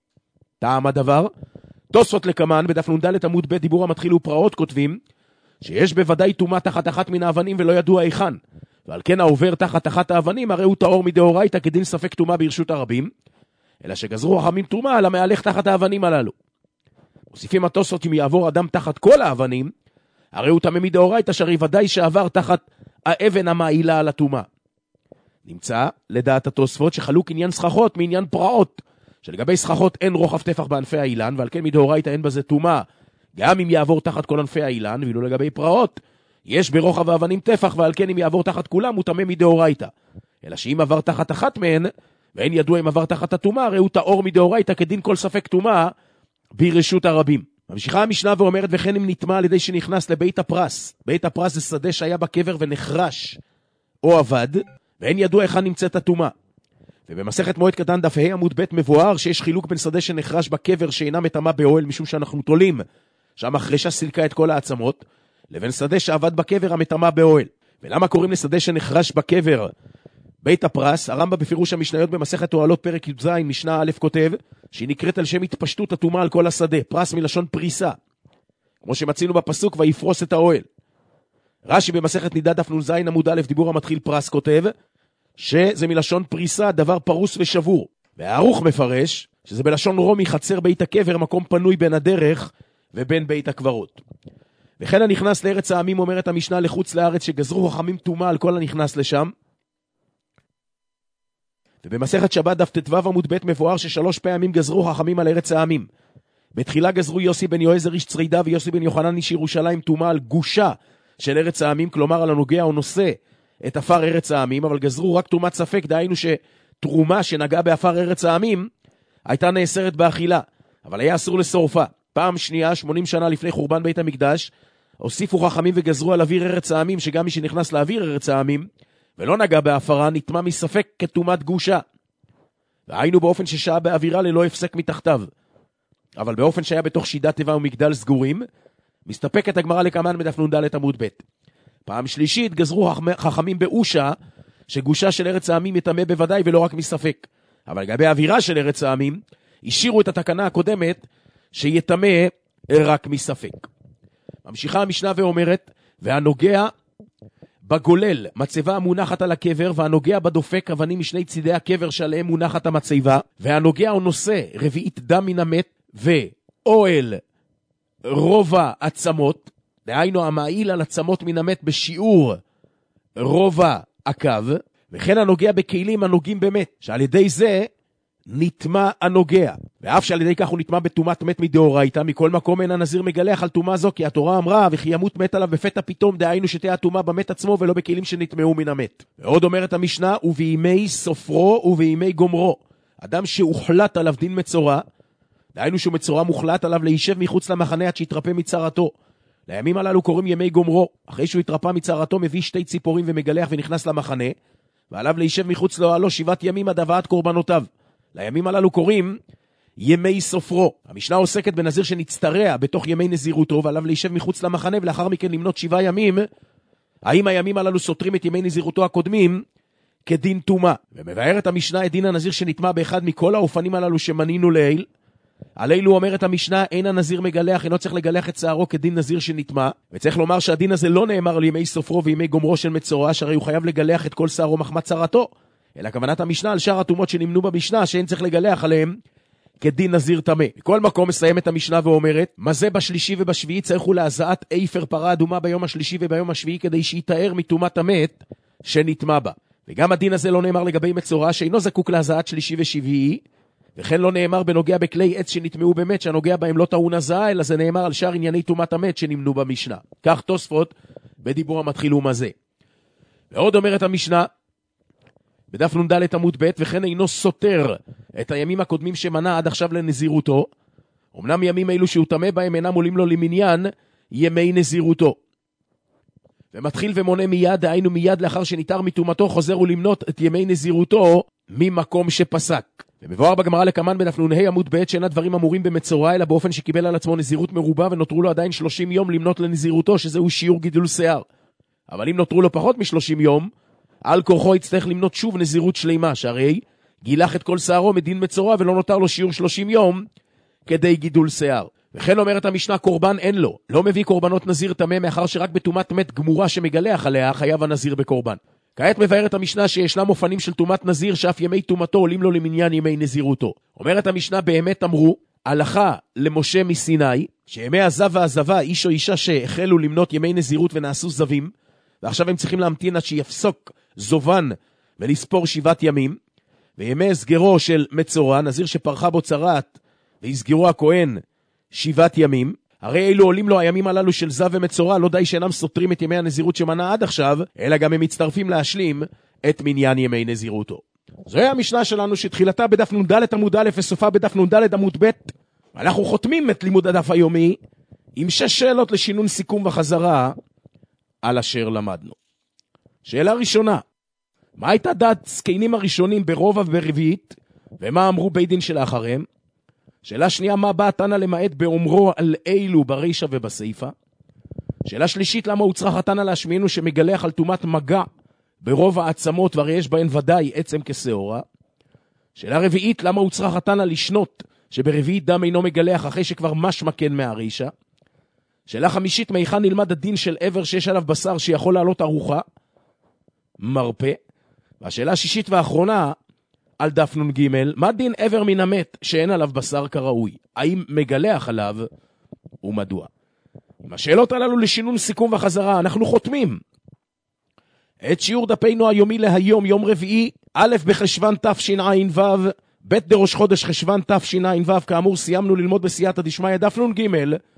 טעם הדבר, תוספות לקמן בדף נ"ד עמוד ב' דיבור המתחיל ופרעות כותבים שיש בוודאי טומאה תחת אחת מן האבנים ולא ידוע היכן, ועל כן העובר תחת אחת האבנים הרי הוא טהור מדאורייתא כדין ספק טומאה ברשות הרבים, אלא שגזרו חכמים טומאה על המהלך תחת האבנים הללו. מוסיפים התוספות, אם יעבור אדם תחת כל האבנים, הרי הוא טמא מדאורייתא, שהרי ודאי שעבר תחת האבן המעילה על הטומאה. נמצא לדעת התוספות שחלוק עניין סככות מעניין פרעות, שלגבי סככות אין רוחב טפח בענפי האילן, ועל כן מדאורייתא אין בזה טומאה, גם אם יעבור תחת כל ענפי האילן, ואילו לגבי פרעות יש ברוחב האבנים טפח, ועל כן אם יעבור תחת כולם הוא טמא מדאורייתא. אלא שאם עבר תחת אחת מהן, ואין ידוע אם עבר תחת הטומאה, הרי הוא טהור מדאורייתא כדין כל ספק טומאה ברשות הרבים. ממשיכה המשנה ואומרת, וכן אם נטמע על ידי שנכנס לבית הפרס. בית הפרס זה שדה שהיה בקבר ונחרש או עבד, ואין ידוע היכן נמצאת הטומאה. ובמסכת מועד קטן דף ה' עמוד ב' מבואר שיש חילוק בין שדה שנחרש בקבר שאינה מטמאה באוהל משום שאנחנו תולים שהמחרשה סילקה את כל העצמות, לבין שדה שעבד בקבר המטמאה באוהל. ולמה קוראים לשדה שנחרש בקבר בית הפרס? הרמב"ם בפירוש המשניות במסכת תועלות פרק י"ז משנה א' כותב שהיא נקראת על שם התפשטות הטומאה על כל השדה, פרס מלשון פריסה, כמו שמצינו בפסוק ויפרוס את האוהל. רש"י במסכת נידה דף נ"ז עמוד א' דיבור המתחיל פרס כותב שזה מלשון פריסה, דבר פרוס ושבור. והערוך מפרש שזה בלשון רומי חצר בית הקבר, מקום פנוי בין הדרך ובין בית הקברות. וכן הנכנס לארץ העמים, אומרת המשנה, לחוץ לארץ שגזרו חכמים טומאה על כל הנכנס לשם. ובמסכת שבת דף ט"ו עמוד ב' מבואר ששלוש פעמים גזרו חכמים על ארץ העמים. בתחילה גזרו יוסי בן יועזר איש צרידה ויוסי בן יוחנן איש ירושלים טומאה על גושה של ארץ העמים, כלומר על הנוגע או נושא את אפר ארץ העמים, אבל גזרו רק טומאת ספק, דהיינו שתרומה שנגעה באפר ארץ העמים הייתה נאסרת באכילה, אבל היה אסור לשורפה. פעם שנייה, 80 שנה לפני חורבן בית המקדש, הוסיפו חכמים וגזרו על אוויר ארץ העמים, שגם מי שנכנס לאוויר ארץ העמים ולא נגע באפרה נטמא מספק כטומאת גושה, והיינו באופן ששעה באווירה ללא הפסק מתחתיו. אבל באופן שהיה בתוך שידת טבע ומגדל סגורים, מסתפקת הגמרא לקמן בדף נ"ד עמוד ב'. פעם שלישית גזרו חכמים באושה שגושה של ארץ העמים יטמא בוודאי ולא רק מספק, אבל לגבי האווירה של ארץ העמים השאירו את התקנה הקודמת שיטמא רק מספק. ממשיכה המשנה ואומרת, והנוגע בגולל מצבה מונחת על הקבר, והנוגע בדופק אבנים משני צידי הקבר שעליהם מונחת המצבה, והנוגע הוא נושא רביעית דם מן המת ואוהל רובע עצמות, דהיינו המעיל על עצמות מן המת בשיעור רובע הקו, וכן הנוגע בכלים הנוגעים במת, שעל ידי זה נטמא הנוגע, ואף שעל ידי כך הוא נטמא בטומאת מת מדאורייתא. מכל מקום אין הנזיר מגלח על טומאה זו, כי התורה אמרה וכי ימות מת עליו בפתע פתאום, דהיינו שתהיה הטומאה במת עצמו ולא בכלים שנטמאו מן המת. ועוד אומרת המשנה, ובימי סופרו ובימי גומרו, אדם שהוחלט עליו דין מצורע, דהיינו שהוא מצורע מוחלט עליו להישב מחוץ למחנה עד שיתרפא מצרתו. לימים הללו קוראים ימי גומרו. אחרי שהוא התרפא מצרתו מביא שתי ציפורים ומגלח ונכנס למחנה, ועליו להישב מחוץ לאוהלו 7 ימים עד הבאת קורבנותיו. לימים הללו קוראים ימי סופרו. המשנה עוסקת בנזיר שנצטרע בתוך ימי נזירותו, ועליו להישב מחוץ למחנה ולאחר מכן למנות 7 ימים האם הימים הללו סותרים את ימי נזירותו הקודמים כדין טומאה? ומבארת המשנה את דין הנזיר שנטמא באחד מכל האופנים הללו שמנינו לעיל. על אלו אומרת המשנה, אין הנזיר מגלח, אינו צריך לגלח את שערו כדין נזיר שנטמא, וצריך לומר שהדין הזה לא נאמר על ימי סופרו וימי גומרו של מצורע, שהרי הוא חייב לגלח את כל שערו מחמת צרתו, אלא כוונת המשנה על שאר הטומאות שנמנו במשנה, שאין צריך לגלח עליהם כדין נזיר טמא. בכל מקום מסיימת המשנה ואומרת, מה זה בשלישי ובשביעי צריך הוא להזעת איפר פרה אדומה ביום השלישי וביום השביעי, כדי שיתאר מטומאת המת שנטמא בה. וגם הדין הזה לא נאמר לגבי מצורע שאינו זקוק להזעת שלישי ושביעי, וכן לא נאמר בנוגע בכלי עץ שנטמעו במת, שהנוגע בהם לא טעון הזעה, אלא זה נאמר על שאר ענייני טומאת המת שנמנו במשנה. כך תוספות בדיבור המתחיל ומזה. ועוד אומרת המשנה, בדף נ"ד עמוד ב', וכן אינו סותר את הימים הקודמים שמנה עד עכשיו לנזירותו, אמנם ימים אלו שהוא טמא בהם אינם עולים לו למניין ימי נזירותו. ומתחיל ומונה מיד, דהיינו מיד לאחר שניתר מטומאתו, חוזר ולמנות את ימי נזירותו ממקום שפסק. ומבואר בגמרא לקמן בדף נ"ה עמוד ב', שאין הדברים אמורים במצורע, אלא באופן שקיבל על עצמו נזירות מרובה, ונותרו לו עדיין 30 יום למנות לנזירותו, שזהו שיעור גידול שיער. אבל אם נותרו לו פחות מ-30 יום, על כורחו יצטרך למנות שוב נזירות שלימה, שהרי גילח את כל שערו מדין מצורע, ולא נותר לו שיעור 30 יום כדי גידול שיער. וכן אומרת המשנה, קורבן אין לו, לא מביא קורבנות נזיר טמא, מאחר שרק בטומאת מת גמורה שמגלח עליה חייב הנזיר בקורבן. כעת מבארת המשנה שישנם אופנים של טומאת נזיר שאף ימי טומאתו עולים לו למניין ימי נזירותו. אומרת המשנה, באמת אמרו, הלכה למשה מסיני, שימי הזב והזבה, איש או אישה שהחלו למנות ימי נזירות ונעשו זבים, ועכשיו הם צריכים להמתין עד שיפסוק זובן ולספור 7 ימים, וימי הסגרו של מצורע, נזיר שפרחה בו צרת, והסגרו הכהן 7 ימים, הרי אלו עולים לו הימים הללו של זב ומצורע, לא די שאינם סותרים את ימי הנזירות שמנה עד עכשיו, אלא גם הם מצטרפים להשלים את מניין ימי נזירותו. זוהי המשנה שלנו שתחילתה בדף נ"ד עמוד א' וסופה בדף נ"ד עמוד ב'. אנחנו חותמים את לימוד הדף היומי עם 6 שאלות לשינון סיכום וחזרה על אשר למדנו. שאלה ראשונה, מה הייתה דעת זקנים הראשונים ברובע וברביעית, ומה אמרו בית דין שלאחריהם? שאלה שנייה, מה בא התנא למעט באומרו על אילו ברישא ובסייפא? שאלה שלישית, למה הוצרך התנא להשמיענו שמגלח על טומאת מגע ברוב העצמות, והרי יש בהן ודאי עצם כשעורה? שאלה רביעית, למה הוצרך התנא לשנות שברביעית דם אינו מגלח אחרי שכבר משמע כן מהרישא? שאלה חמישית, מהיכן נלמד הדין של עבר שיש עליו בשר שיכול לעלות ארוחה? מרפא. והשאלה השישית והאחרונה, על דף נ"ג, מה דין עבר מן המת שאין עליו בשר כראוי? האם מגלח עליו ומדוע? עם השאלות הללו לשינון סיכום וחזרה, אנחנו חותמים את שיעור דפינו היומי להיום, יום רביעי, א' בחשוון תשע"ו, ב' דראש חודש חשוון תשע"ו. כאמור סיימנו ללמוד בסייעתא דשמיא דף נ"ג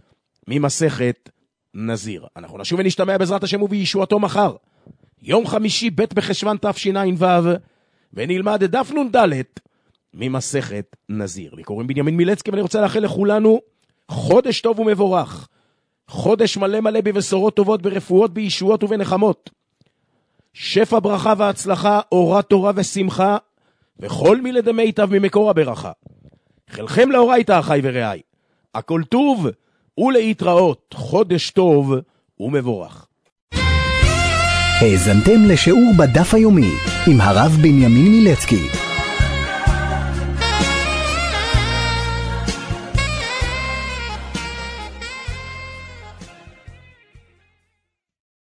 ממסכת נזיר. אנחנו נשוב ונשתמע בעזרת השם ובישועתו מחר, יום חמישי, ב' בחשוון תשע"ו, ונלמד את דף נ"ד ממסכת נזיר. לי קוראים בנימין מילצקי, ואני רוצה לאחל לכולנו חודש טוב ומבורך, חודש מלא מלא בבשורות טובות, ברפואות, בישועות ובנחמות, שפע ברכה והצלחה, אורה תורה ושמחה, וכל מילי מיטב ממקור הברכה. חלכם לאורייתא אחי ורעי, הכל טוב ולהתראות, חודש טוב ומבורך. האזנתם לשיעור בדף היומי עם הרב בנימין מילצקי.